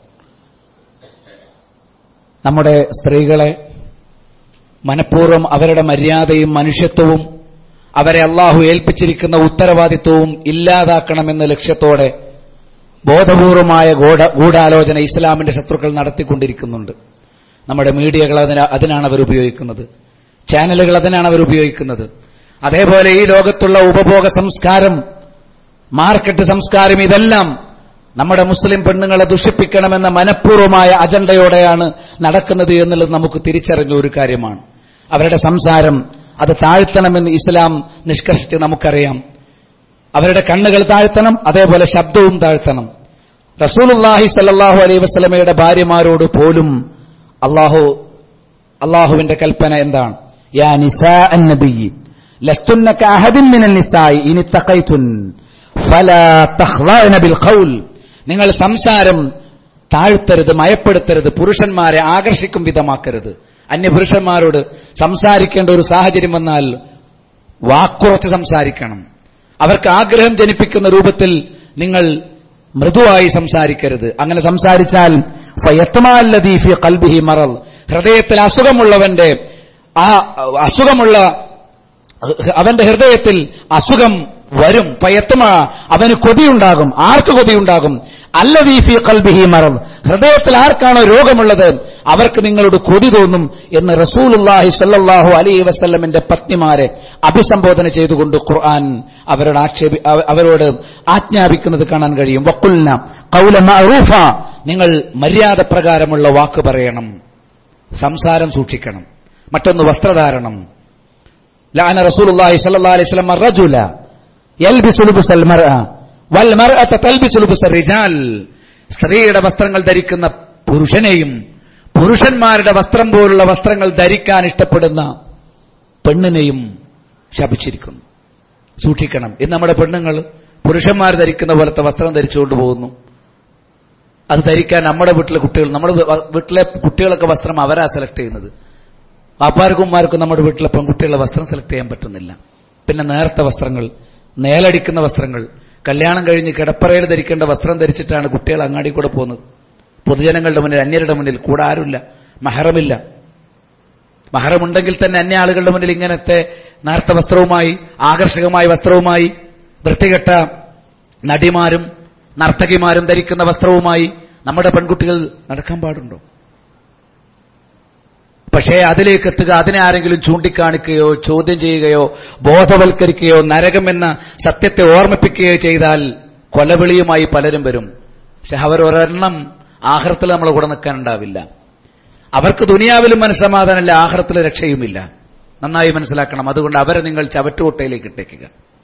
നമ്മുടെ സ്ത്രീകളെ മനഃപൂർവ്വം അവരുടെ മര്യാദയും മനുഷ്യത്വവും അവരെ അല്ലാഹു ഏൽപ്പിച്ചിരിക്കുന്ന ഉത്തരവാദിത്വവും ഇല്ലാതാക്കണമെന്ന ലക്ഷ്യത്തോടെ ബോധപൂർവമായ ഗൂഢാലോചന ഇസ്ലാമിന്റെ ശത്രുക്കൾ നടത്തിക്കൊണ്ടിരിക്കുന്നുണ്ട്. നമ്മുടെ മീഡിയകൾ അതിനാണ് അവർ ഉപയോഗിക്കുന്നത്, ചാനലുകൾ അതിനാണ് അവർ ഉപയോഗിക്കുന്നത്. അതേപോലെ ഈ ലോകത്തുള്ള ഉപഭോഗ സംസ്കാരം, മാർക്കറ്റ് സംസ്കാരം, ഇതെല്ലാം നമ്മുടെ മുസ്ലിം പെണ്ണുങ്ങളെ ദുഷിപ്പിക്കണമെന്ന മനഃപൂർവമായ അജണ്ടയോടെയാണ് നടക്കുന്നത് എന്നുള്ളത് നമുക്ക് തിരിച്ചറിഞ്ഞ ഒരു കാര്യമാണ്. അവരുടെ സംസാരം അത് താഴ്ത്തണമെന്ന് ഇസ്ലാം നിഷ്കർഷിച്ച് നമുക്കറിയാം. അവരുടെ കണ്ണുകൾ താഴ്ത്തണം, അതേപോലെ ശബ്ദവും താഴ്ത്തണം. റസൂലുള്ളാഹി സ്വല്ലല്ലാഹു അലൈഹി വസല്ലമയുടെ ഭാര്യമാരോട് പോലും അല്ലാഹുവിന്റെ കൽപ്പന എന്താണ്? യാ നിസാ അൻ-നബിയ്യി ലസ്തുന്ന കഅഹദിൻ മിനൻ നിസാഇ ഇൻ ഇത്തഖൈതുൻ ഫലാ തഖ്ളഅന ബിൽ ഖൗൽ. നിങ്ങൾ സംസാരം താഴ്ത്തരുത്, മയപ്പെടുത്തരുത്, പുരുഷന്മാരെ ആകർഷിക്കും വിധമാക്കരുത്. അന്യപുരുഷന്മാരോട് സംസാരിക്കേണ്ട ഒരു സാഹചര്യം വന്നാൽ വാക്കുറച്ച് സംസാരിക്കണം. അവർക്ക് ആഗ്രഹം ജനിപ്പിക്കുന്ന രൂപത്തിൽ നിങ്ങൾ മൃദുവായി സംസാരിക്കരുത്. അങ്ങനെ സംസാരിച്ചാൽ ഫയത്മഅല്ലദീ ഫീ ഖൽബിഹി മറദ്, ഹൃദയത്തിൽ അസുഖമുള്ളവന്റെ അവന്റെ ഹൃദയത്തിൽ അസുഖം വരും. ഫയത്മ, അവന് കൊതിയുണ്ടാകും. ആർക്ക് കൊതിയുണ്ടാകും? അല്ലദീ ഫീ ഖൽബിഹി മറദ്, ഹൃദയത്തിൽ ആർക്കാണോ രോഗമുള്ളത് അവർക്ക് നിങ്ങളോട് കൊതി തോന്നും എന്ന് റസൂലുള്ളാഹി സ്വല്ലല്ലാഹു അലൈഹി വസല്ലമിന്റെ പത്നിമാരെ അഭിസംബോധന ചെയ്തുകൊണ്ട് ഖുർആൻ അവരോട് ആജ്ഞാപിക്കുന്നത് കാണാൻ കഴിയും. വഖുൽന ഖൗലൻ മഅറൂഫ, നിങ്ങൾ മര്യാദ പ്രകാരമുള്ള വാക്ക് പറയണം, സംസാരം സൂക്ഷിക്കണം. മറ്റൊന്ന് വസ്ത്രധാരണം. ലഅന റസൂലുള്ളാഹി സ്വല്ലല്ലാഹു അലൈഹി വസല്ലം റജുല യൽബിസു ലുബ്സൽ മർഅ വൽ മർഅത തൽബിസു ലുബ്സർ റിജാൽ. സ്ത്രീയുടെ വസ്ത്രങ്ങൾ ധരിക്കുന്ന പുരുഷനെയും പുരുഷന്മാരുടെ വസ്ത്രം പോലുള്ള വസ്ത്രങ്ങൾ ധരിക്കാൻ ഇഷ്ടപ്പെടുന്ന പെണ്ണിനെയും ശപിച്ചിരിക്കുന്നു. സൂക്ഷിക്കണം. ഇന്ന് നമ്മുടെ പെണ്ണുങ്ങൾ പുരുഷന്മാർ ധരിക്കുന്ന പോലത്തെ വസ്ത്രം ധരിച്ചുകൊണ്ട് പോകുന്നു. അത് ധരിക്കാൻ നമ്മുടെ വീട്ടിലെ കുട്ടികളൊക്കെ വസ്ത്രം അവരാ സെലക്ട് ചെയ്യുന്നത്. വാപ്പാർക്കും ഉമ്മാർക്കും നമ്മുടെ വീട്ടിലെ പെൺകുട്ടികളുടെ വസ്ത്രം സെലക്ട് ചെയ്യാൻ പറ്റുന്നില്ല. പിന്നെ നേർത്ത വസ്ത്രങ്ങൾ, നേലടിക്കുന്ന വസ്ത്രങ്ങൾ, കല്യാണം കഴിഞ്ഞ് കിടപ്പറയിൽ ധരിക്കേണ്ട വസ്ത്രം ധരിച്ചിട്ടാണ് കുട്ടികൾ അങ്ങാടി കൂടെ പോകുന്നത്. പൊതുജനങ്ങളുടെ മുന്നിൽ, അന്യരുടെ മുന്നിൽ. കൂടെ ആരുമില്ല, മഹറമില്ല. മഹറമുണ്ടെങ്കിൽ തന്നെ അന്യ ആളുകളുടെ മുന്നിൽ ഇങ്ങനത്തെ നേർത്ത വസ്ത്രവുമായി, ആകർഷകമായ വസ്ത്രവുമായി, വൃത്തികെട്ട നടിമാരും നർത്തകിമാരും ധരിക്കുന്ന വസ്ത്രവുമായി നമ്മുടെ പെൺകുട്ടികൾ നടക്കാൻ പാടുണ്ടോ? പക്ഷേ അതിലേക്ക് എത്തുക, അതിനെ ആരെങ്കിലും ചൂണ്ടിക്കാണിക്കുകയോ ചോദ്യം ചെയ്യുകയോ ബോധവൽക്കരിക്കുകയോ നരകം എന്ന സത്യത്തെ ഓർമ്മിപ്പിക്കുകയോ ചെയ്താൽ കൊലവിളിയുമായി പലരും വരും. പക്ഷെ അവർ ഒരെണ്ണം ആഖിറത്തിൽ നമ്മളെ കൂടെ നിൽക്കാനുണ്ടാവില്ല. അവർക്ക് ദുനിയാവിലും മനസ്സമാധാനമില്ല, ആഖിറത്തിൽ രക്ഷയുമില്ല. നന്നായി മനസ്സിലാക്കണം. അതുകൊണ്ട് അവരെ നിങ്ങൾ ചവറ്റുകൊട്ടയിലേക്ക് ഇട്ടേക്കുക.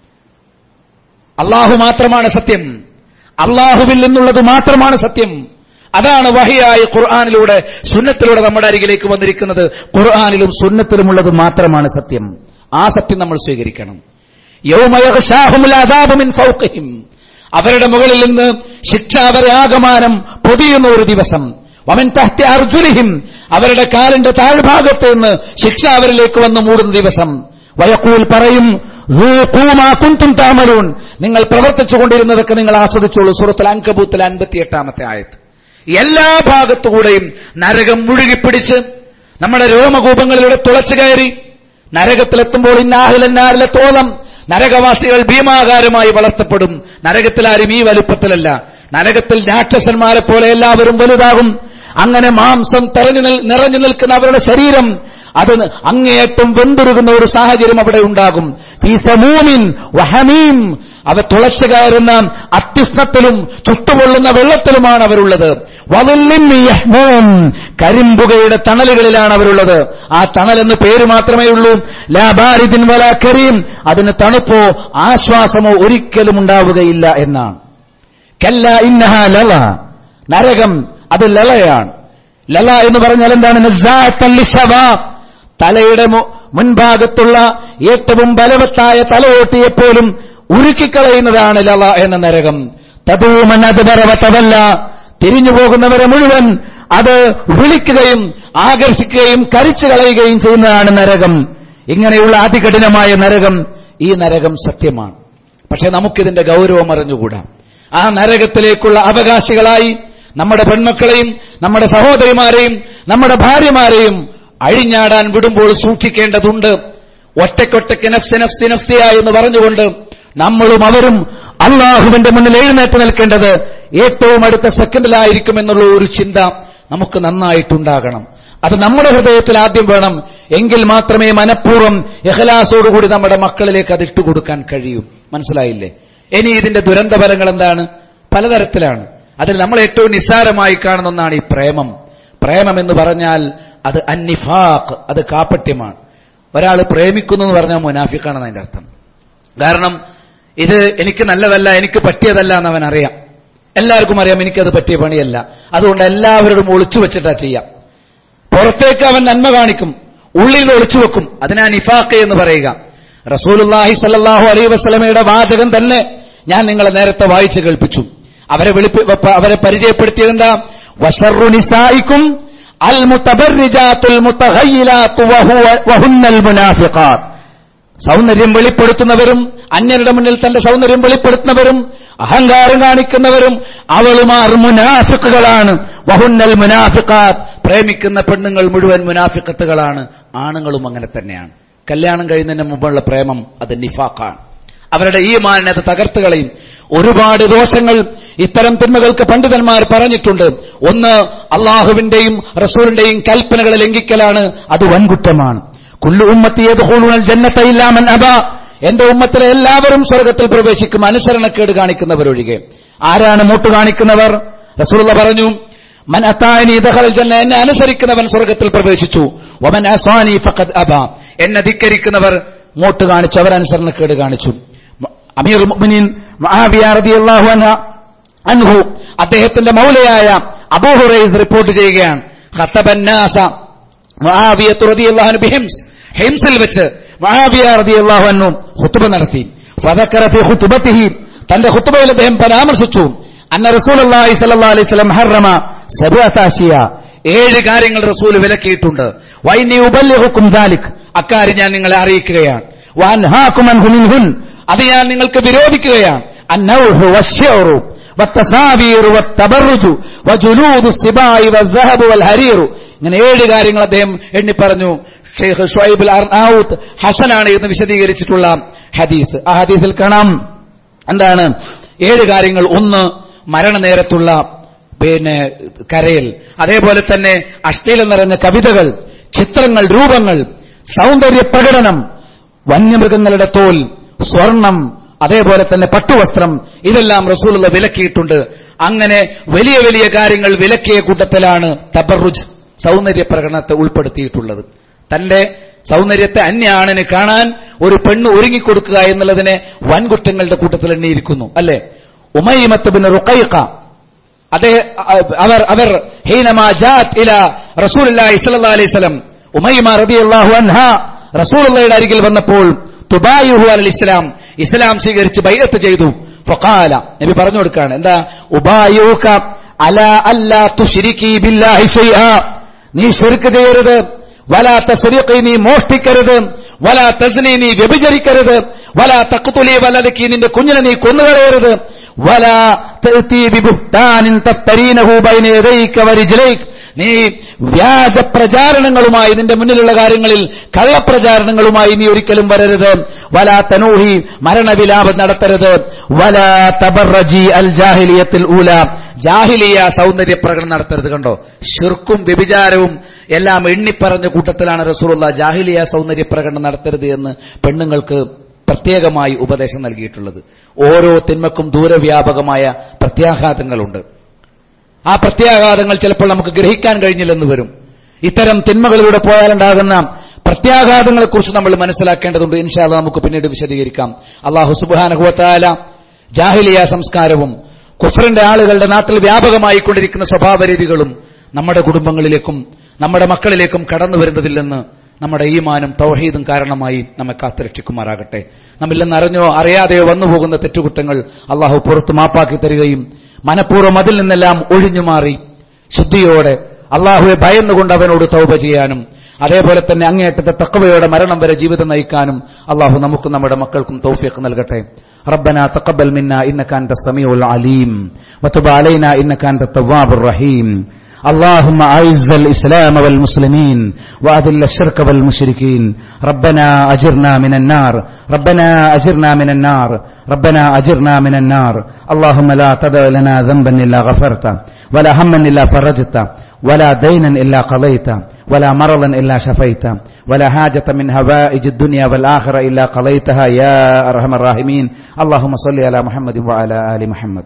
അള്ളാഹു മാത്രമാണ് സത്യം. അള്ളാഹുവിൽ നിന്നുള്ളത് മാത്രമാണ് സത്യം. അതാണ് വഹിയായി ഖുർആനിലൂടെ, സുന്നത്തിലൂടെ നമ്മുടെ അരികിലേക്ക് വന്നിരിക്കുന്നത്. ഖുർആനിലും സുന്നത്തിലുമുള്ളത് മാത്രമാണ് സത്യം. ആ സത്യം നമ്മൾ സ്വീകരിക്കണം. യൗമ യഗ്ശാഹുമുൽ അദാബു മിൻ ഫൗഖിഹിം, അവരുടെ മുകളിൽ നിന്ന് ശിക്ഷ അവരെ ആകമാനം പൊതിയുന്ന ഒരു ദിവസം. വമിൻ തഹ്തി അർജുലിഹിം, അവരുടെ കാലിന്റെ താഴ്ഭാഗത്ത് നിന്ന് ശിക്ഷ അവരിലേക്ക് വന്ന് മൂടുന്ന ദിവസം. വയഖൂൽ, പറയും, ذوقوا ما كنتم تعملون, നിങ്ങൾ പ്രവർത്തിച്ചുകൊണ്ടിരുന്നതൊക്കെ നിങ്ങൾ ആസ്വദിച്ചോളൂ. സൂറത്തുൽ അൻകബൂത്തിൽ 58-ാമത്തെ ആയത്ത്. എല്ലാ ഭാഗത്തുകൂടെയും നരകം മുഴുകിപ്പിടിച്ച് നമ്മുടെ രോമകൂപങ്ങളിലൂടെ തുളച്ചു കയറി നരകത്തിലെത്തുമ്പോൾ ഇന്നാഹിലെന്നാരിലെ തോളം നരകവാസികൾ ഭീമാകാരമായി വളർത്തപ്പെടും. നരകത്തിലാരും ഈ വലുപ്പത്തിലല്ല. നരകത്തിൽ രാക്ഷസന്മാരെ പോലെ എല്ലാവരും വലുതാകും. അങ്ങനെ മാംസം നിറഞ്ഞു നിൽക്കുന്ന അവരുടെ ശരീരം അത് അങ്ങേയറ്റം വെന്തുരുകുന്ന ഒരു സാഹചര്യം അവിടെ ഉണ്ടാകും. ഫീ സമൂമിൻ വഹമീം, അവ തുളച്ചു കയറുന്ന അത്യുഷ്ണത്തിലും ചുട്ടുപൊള്ളുന്ന വെള്ളത്തിലുമാണ് അവരുള്ളത്. വദല്ലിൻ യഹ്മൂം, കരിമ്പുകയുടെ തണലുകളിലാണ് അവരുള്ളത്. ആ തണൽ എന്ന് പേര് മാത്രമേ ഉള്ളൂ. ലാ ബാരിദിൻ വലാ കരീം, അതിന് തണുപ്പോ ആശ്വാസമോ ഒരിക്കലും ഉണ്ടാവുകയില്ല എന്നാണ്. കല്ല ഇന്നഹാ ലള, നരകം അത് ലളയാണ്. ലള എന്ന് പറഞ്ഞാൽ എന്താണ്? നസാഅത്തൻ ലിശവാ, തലയുടെ മുൻഭാഗത്തുള്ള ഏറ്റവും ബലവത്തായ തലയോട്ടിയെപ്പോലും ഉരുക്കിക്കളയുന്നതാണ് ലള എന്ന നരകം. തദൂമൻ അദ്ബറ വതവല്ല, തിരിഞ്ഞു പോകുന്നവരെ മുഴുവൻ അത് വിളിക്കുകയും ആകർഷിക്കുകയും കരിച്ചു കളയുകയും ചെയ്യുന്നതാണ് നരകം. ഇങ്ങനെയുള്ള അതികഠിനമായ നരകം, ഈ നരകം സത്യമാണ്. പക്ഷെ നമുക്കിതിന്റെ ഗൗരവം അറിഞ്ഞുകൂടാ. ആ നരകത്തിലേക്കുള്ള അവകാശികളായി നമ്മുടെ പെൺമക്കളെയും നമ്മുടെ സഹോദരിമാരെയും നമ്മുടെ ഭാര്യമാരെയും അഴിഞ്ഞാടാൻ വിടുമ്പോൾ സൂക്ഷിക്കേണ്ടതുണ്ട്. ഒറ്റയ്ക്കൊറ്റയ്ക്ക് നഫ്സ് നഫ്സ് നഫ്സിയ എന്ന് പറഞ്ഞുകൊണ്ട് നമ്മളും അവരും അള്ളാഹുവിന്റെ മുന്നിൽ എഴുന്നേറ്റ് നിൽക്കേണ്ടത് ഏറ്റവും അടുത്ത സെക്കൻഡിലായിരിക്കും എന്നുള്ള ഒരു ചിന്ത നമുക്ക് നന്നായിട്ടുണ്ടാകണം. അത് നമ്മുടെ ഹൃദയത്തിൽ ആദ്യം വേണം. എങ്കിൽ മാത്രമേ മനഃപൂർവ്വം ഇഖ്ലാസോടുകൂടി നമ്മുടെ മക്കളിലേക്ക് അത് ഇട്ടുകൊടുക്കാൻ കഴിയൂ. മനസ്സിലായില്ലേ? ഇനി ഇതിന്റെ ദുരന്തഫലങ്ങൾ എന്താണ്? പലതരത്തിലാണ്. അതിൽ നമ്മൾ ഏറ്റവും നിസ്സാരമായി കാണുന്ന ഒന്നാണ് ഈ പ്രേമം. പ്രേമം എന്ന് പറഞ്ഞാൽ അത് അന്നിഫാഖ്, അത് കാപ്പട്യമാണ്. ഒരാൾ പ്രേമിക്കുന്നു എന്ന് പറഞ്ഞാൽ മുനാഫിഖാണെന്ന് അതിന്റെ അർത്ഥം. കാരണം ഇത് എനിക്ക് നല്ലതല്ല, എനിക്ക് പറ്റിയതല്ല എന്ന് അവൻ അറിയാം. എല്ലാവർക്കും അറിയാം എനിക്കത് പറ്റിയ പണിയല്ല. അതുകൊണ്ട് എല്ലാവരോടും ഒളിച്ചു വെച്ചിട്ടാ ചെയ്യാം. പുറത്തേക്ക് അവൻ നന്മ കാണിക്കും, ഉള്ളിൽ ഒളിച്ചു വെക്കും. അതിനാ നിഫാഖ് എന്ന് പറയുക. റസൂലുള്ളാഹി സ്വല്ലല്ലാഹു അലൈഹി വസല്ലമയുടെ വാചകം തന്നെ ഞാൻ നിങ്ങളെ നേരത്തെ വായിച്ചു കേൾപ്പിച്ചു. അവരെ പരിചയപ്പെടുത്തിയതെന്താ? വശർറു നിസായിക്കും അൽ മുതബർരിജാത്തുൽ മുതഗയ്യിലാത്തു വഹുന്നൽ മുനാഫിഖാത്ത്. സൗന്ദര്യം വെളിപ്പെടുത്തുന്നവരും അന്യരുടെ മുന്നിൽ തന്റെ സൗന്ദര്യം വെളിപ്പെടുത്തുന്നവരും അഹങ്കാരം കാണിക്കുന്നവരും അവളുമാർ മുനാഫിഖുകളാണ്. വഹുന്നൽ മുനാഫിഖാത്ത്, പ്രേമിക്കുന്ന പെണ്ണുങ്ങൾ മുഴുവൻ മുനാഫിഖത്തുകളാണ്. ആണുങ്ങളും അങ്ങനെ തന്നെയാണ്. കല്യാണം കഴിയുന്നതിന് മുമ്പുള്ള പ്രേമം അത് നിഫാഖാണ്. അവരുടെ ഈമാനിനെ അത് തകർത്ത് കളയും. ഒരുപാട് ദോഷങ്ങൾ ഇത്തരം തിന്മകൾക്ക് പണ്ഡിതന്മാർ പറഞ്ഞിട്ടുണ്ട്. ഒന്ന്, അള്ളാഹുവിന്റെയും റസൂലിന്റെയും കൽപ്പനകൾ ലംഘിക്കലാണ്. അത് വൻകുറ്റമാണ്. കുല്ലു ഉമ്മത്തി യദ്ഖുലൂനൽ ജന്നത ഇല്ലാ മൻ അബാ, എന്റെ ഉമ്മത്തിലെ എല്ലാവരും സ്വർഗ്ഗത്തിൽ പ്രവേശിക്കും, അനുസരണക്കേട് കാണിക്കുന്നവരൊഴികെ. ആരാണ് മൂട്ട് കാണിക്കുന്നവർ? റസൂലുള്ളാഹി പറഞ്ഞു, മൻ അതാനി ദഖലൽ ജന്ന, എന്നെ അനുസരിക്കുന്നവൻ സ്വർഗ്ഗത്തിൽ പ്രവേശിച്ചു. വമൻ അസാനി ഫഖദ് അബാ, എന്നെ ധിക്കരിക്കുന്നവർ മൂട്ട് കാണിച്ചു, അവർ അനുസരണക്കേട് കാണിച്ചു. അമീറുൽ മുഅ്മിനീൻ മുആവിയ റളിയല്ലാഹു അൻഹു, അദ്ദേഹത്തിന്റെ മൗലയായ അബൂ ഹുറൈറ റിപ്പോർട്ട് ചെയ്യുകയാണ്, ഖതബന്നാസ മുആവിയ റളിയല്ലാഹു അൻഹു ബിഹിംസ്, ഹിംസിൽ വെച്ച് മുആവിയ റളിയല്ലാഹു അൻഹു ഖുതുബ നടത്തി. ഫദക്കറ ഫി ഖുതുബതിഹി, തന്റെ ഖുതുബയിൽ അദ്ദേഹം പരാമർശിച്ചു, അന്ന റസൂലുള്ളാഹി സ്വല്ലല്ലാഹു അലൈഹി വസല്ലം ഹറമ സബഅത അശിയ, 7 കാര്യങ്ങൾ റസൂൽ വിലക്കിയിട്ടുണ്ട്. വൈനി ഉബല്ലിഗുക്കും ദാലിക്, അക്കാര്യം ഞാൻ നിങ്ങളെ അറിയിക്കുകയാണ്. വഅൻഹാകും അൻഹു മിൻഹുൻ, അത് ഞാൻ നിങ്ങൾക്ക് വിരോധിക്കുകയാണ്. അന്നൗഹു വശ്ശൗറു വത്തസാബീറു വത്തബറുജു വജുലൂദു സിബായി വദ്ദഹബു വൽഹരീറു. ഇങ്ങനെ 7 കാര്യങ്ങൾ അദ്ദേഹം എണ്ണി പറഞ്ഞു. ഷെയ്ഖ് ഷുഐബ് അർനൌത്ത് ഹസനാണ് എന്ന് വിശദീകരിച്ചിട്ടുള്ള ഹദീസ്. ആ ഹദീസിൽ കാണാം എന്താണ് 7 കാര്യങ്ങൾ. 1, മരണനേരത്തുള്ള കരയൽ, അതേപോലെ തന്നെ അശ്ലീലം നിറഞ്ഞ കവിതകൾ, ചിത്രങ്ങൾ, രൂപങ്ങൾ, സൗന്ദര്യ പ്രകടനം, വന്യമൃഗങ്ങളുടെ തോൽ, സ്വർണം, അതേപോലെ തന്നെ പട്ടുവസ്ത്രം, ഇതെല്ലാം റസൂലുള്ള വിലക്കിയിട്ടുണ്ട്. അങ്ങനെ വലിയ വലിയ കാര്യങ്ങൾ വിലക്കിയ കൂട്ടത്തിലാണ് തബറുജ്, സൗന്ദര്യ പ്രകടനത്തെ ഉൾപ്പെടുത്തിയിട്ടുള്ളത്. തന്റെ സൗന്ദര്യത്തെ അന്യ ആണിന് കാണാൻ ഒരു പെണ്ണ് ഒരുങ്ങിക്കൊടുക്കുക എന്നുള്ളതിനെ വൻകുറ്റങ്ങളുടെ കൂട്ടത്തിൽ എണ്ണിയിരിക്കുന്നു, അല്ലെ? ഉമയ്മത്ത് ബിൻ റുഖൈഖ, അവർ ഹീനമാ ജാഅത് ഇലാ റസൂലുള്ളാഹി സ്വല്ലല്ലാഹു അലൈഹി വസല്ലം, ഉമയ്മ റളിയല്ലാഹു അൻഹ റസൂലുള്ളാഹിയുടെ അരികിൽ വന്നപ്പോൾ തുബായിഹു അലൽ ഇസ്ലാം, ഇസ്ലാം സ്വീകരിച്ച് ബൈഅത്ത് ചെയ്തു. ഫഖാല, നബി പറഞ്ഞു കൊടുക്കുകയാണ്, എന്താ? ഉബായിഉക അലാ അല്ലാ തുശ്രികി ബില്ലാഹി ശൈആ, നീ ശിർക്ക് ചെയ്യരുത്, വലാ തസ്രിഖി, നീ മോഷ്ടിക്കരുത്, വലാ തസ്നി, നീ വ്യഭിചരിക്കരുത്, വലാ തഖ്തുലി വലദകി, നിന്റെ കുഞ്ഞിനെ നീ കൊന്നുകളയരുത്, വലാ തഅതി ബിബുഹ്താനിൻ തഫ്തരീനഹു ബൈന യദൈക വരിജ്ലൈക, നീ വ്യാജ പ്രചാരണങ്ങളുമായി, നിന്റെ മുന്നിലുള്ള കാര്യങ്ങളിൽ കള്ളപ്രചാരണങ്ങളുമായി നീ ഒരിക്കലും വരരുത്. വലാ തനൂഹി, മരണവിലാപം നടത്തരുത്. വലാ തബറജി അൽ ജാഹിലിയത്തിൽ ഊല, ജാഹിലിയ സൗന്ദര്യ പ്രകടനം നടത്തരുത്. കണ്ടോ, ശിർക്കും വ്യഭിചാരവും എല്ലാം എണ്ണിപ്പറഞ്ഞ കൂട്ടത്തിലാണ് റസൂലുള്ളാഹി ജാഹിലിയ സൗന്ദര്യ പ്രകടനം നടത്തരുത് എന്ന് പെണ്ണുങ്ങൾക്ക് പ്രത്യേകമായി ഉപദേശം നൽകിയിട്ടുള്ളത്. ഓരോ തിന്മക്കും ദൂരവ്യാപകമായ പ്രത്യാഘാതങ്ങളുണ്ട്. ആ പ്രത്യാഘാതങ്ങൾ ചിലപ്പോൾ നമുക്ക് ഗ്രഹിക്കാൻ കഴിഞ്ഞില്ലെന്ന് വരും. ഇത്തരം തിന്മകളിലൂടെ പോയാലുണ്ടാകുന്ന പ്രത്യാഘാതങ്ങളെക്കുറിച്ച് നമ്മൾ മനസ്സിലാക്കേണ്ടതുണ്ട്. ഇൻഷാ അല്ലാഹ് നമുക്ക് പിന്നീട് വിശദീകരിക്കാം. അല്ലാഹു സുബ്ഹാനഹു വ തആല ജാഹിലിയ സംസ്കാരവും കുഫറിന്റെ ആളുകളുടെ നാട്ടിൽ വ്യാപകമായി കൊണ്ടിരിക്കുന്ന സ്വഭാവരീതികളും നമ്മുടെ കുടുംബങ്ങളിലേക്കും നമ്മുടെ മക്കളിലേക്കും കടന്നു വരുന്നതില്ലെന്ന് നമ്മുടെ ഈമാനും തൗഹീദും കാരണമായി നമ്മെ കാത്തുരക്ഷിക്കുമാറാകട്ടെ. നമ്മിൽ നിന്ന് അറിഞ്ഞോ അറിയാതെയോ വന്നുപോകുന്ന തെറ്റുകുറ്റങ്ങൾ അല്ലാഹു പുറത്ത് മാപ്പാക്കി തരികയും മനഃപൂർവ്വം അതിൽ നിന്നെല്ലാം ഒഴിഞ്ഞുമാറി ശുദ്ധിയോടെ അല്ലാഹുവെ ഭയന്നുകൊണ്ട് അവനോട് തൗബ ചെയ്യാനും അതേപോലെ തന്നെ അങ്ങേയറ്റത്തെ തഖ്വയോടെ മരണം വരെ ജീവിതം നയിക്കാനും അല്ലാഹു നമുക്കും നമ്മുടെ മക്കൾക്കും തൗഫീഖ് നൽകട്ടെ. ربنا تقبل منا إنك أنت السميع العليم وتب علينا إنك أنت التواب الرحيم. اللهم أعز الإسلام والمسلمين وأذل الشرك والمشركين. ربنا أجرنا من النار، ربنا أجرنا من النار، ربنا أجرنا من النار. اللهم لا تدع لنا ذنبا إلا غفرته، ولا هما إلا فرجته، ولا دينا إلا قضيته، ولا مرضا إلا شفيته، ولا حاجة من هوائج الدنيا والآخرة إلا قضيتها يا أرحم الراحمين. اللهم صل على محمد وعلى آل محمد.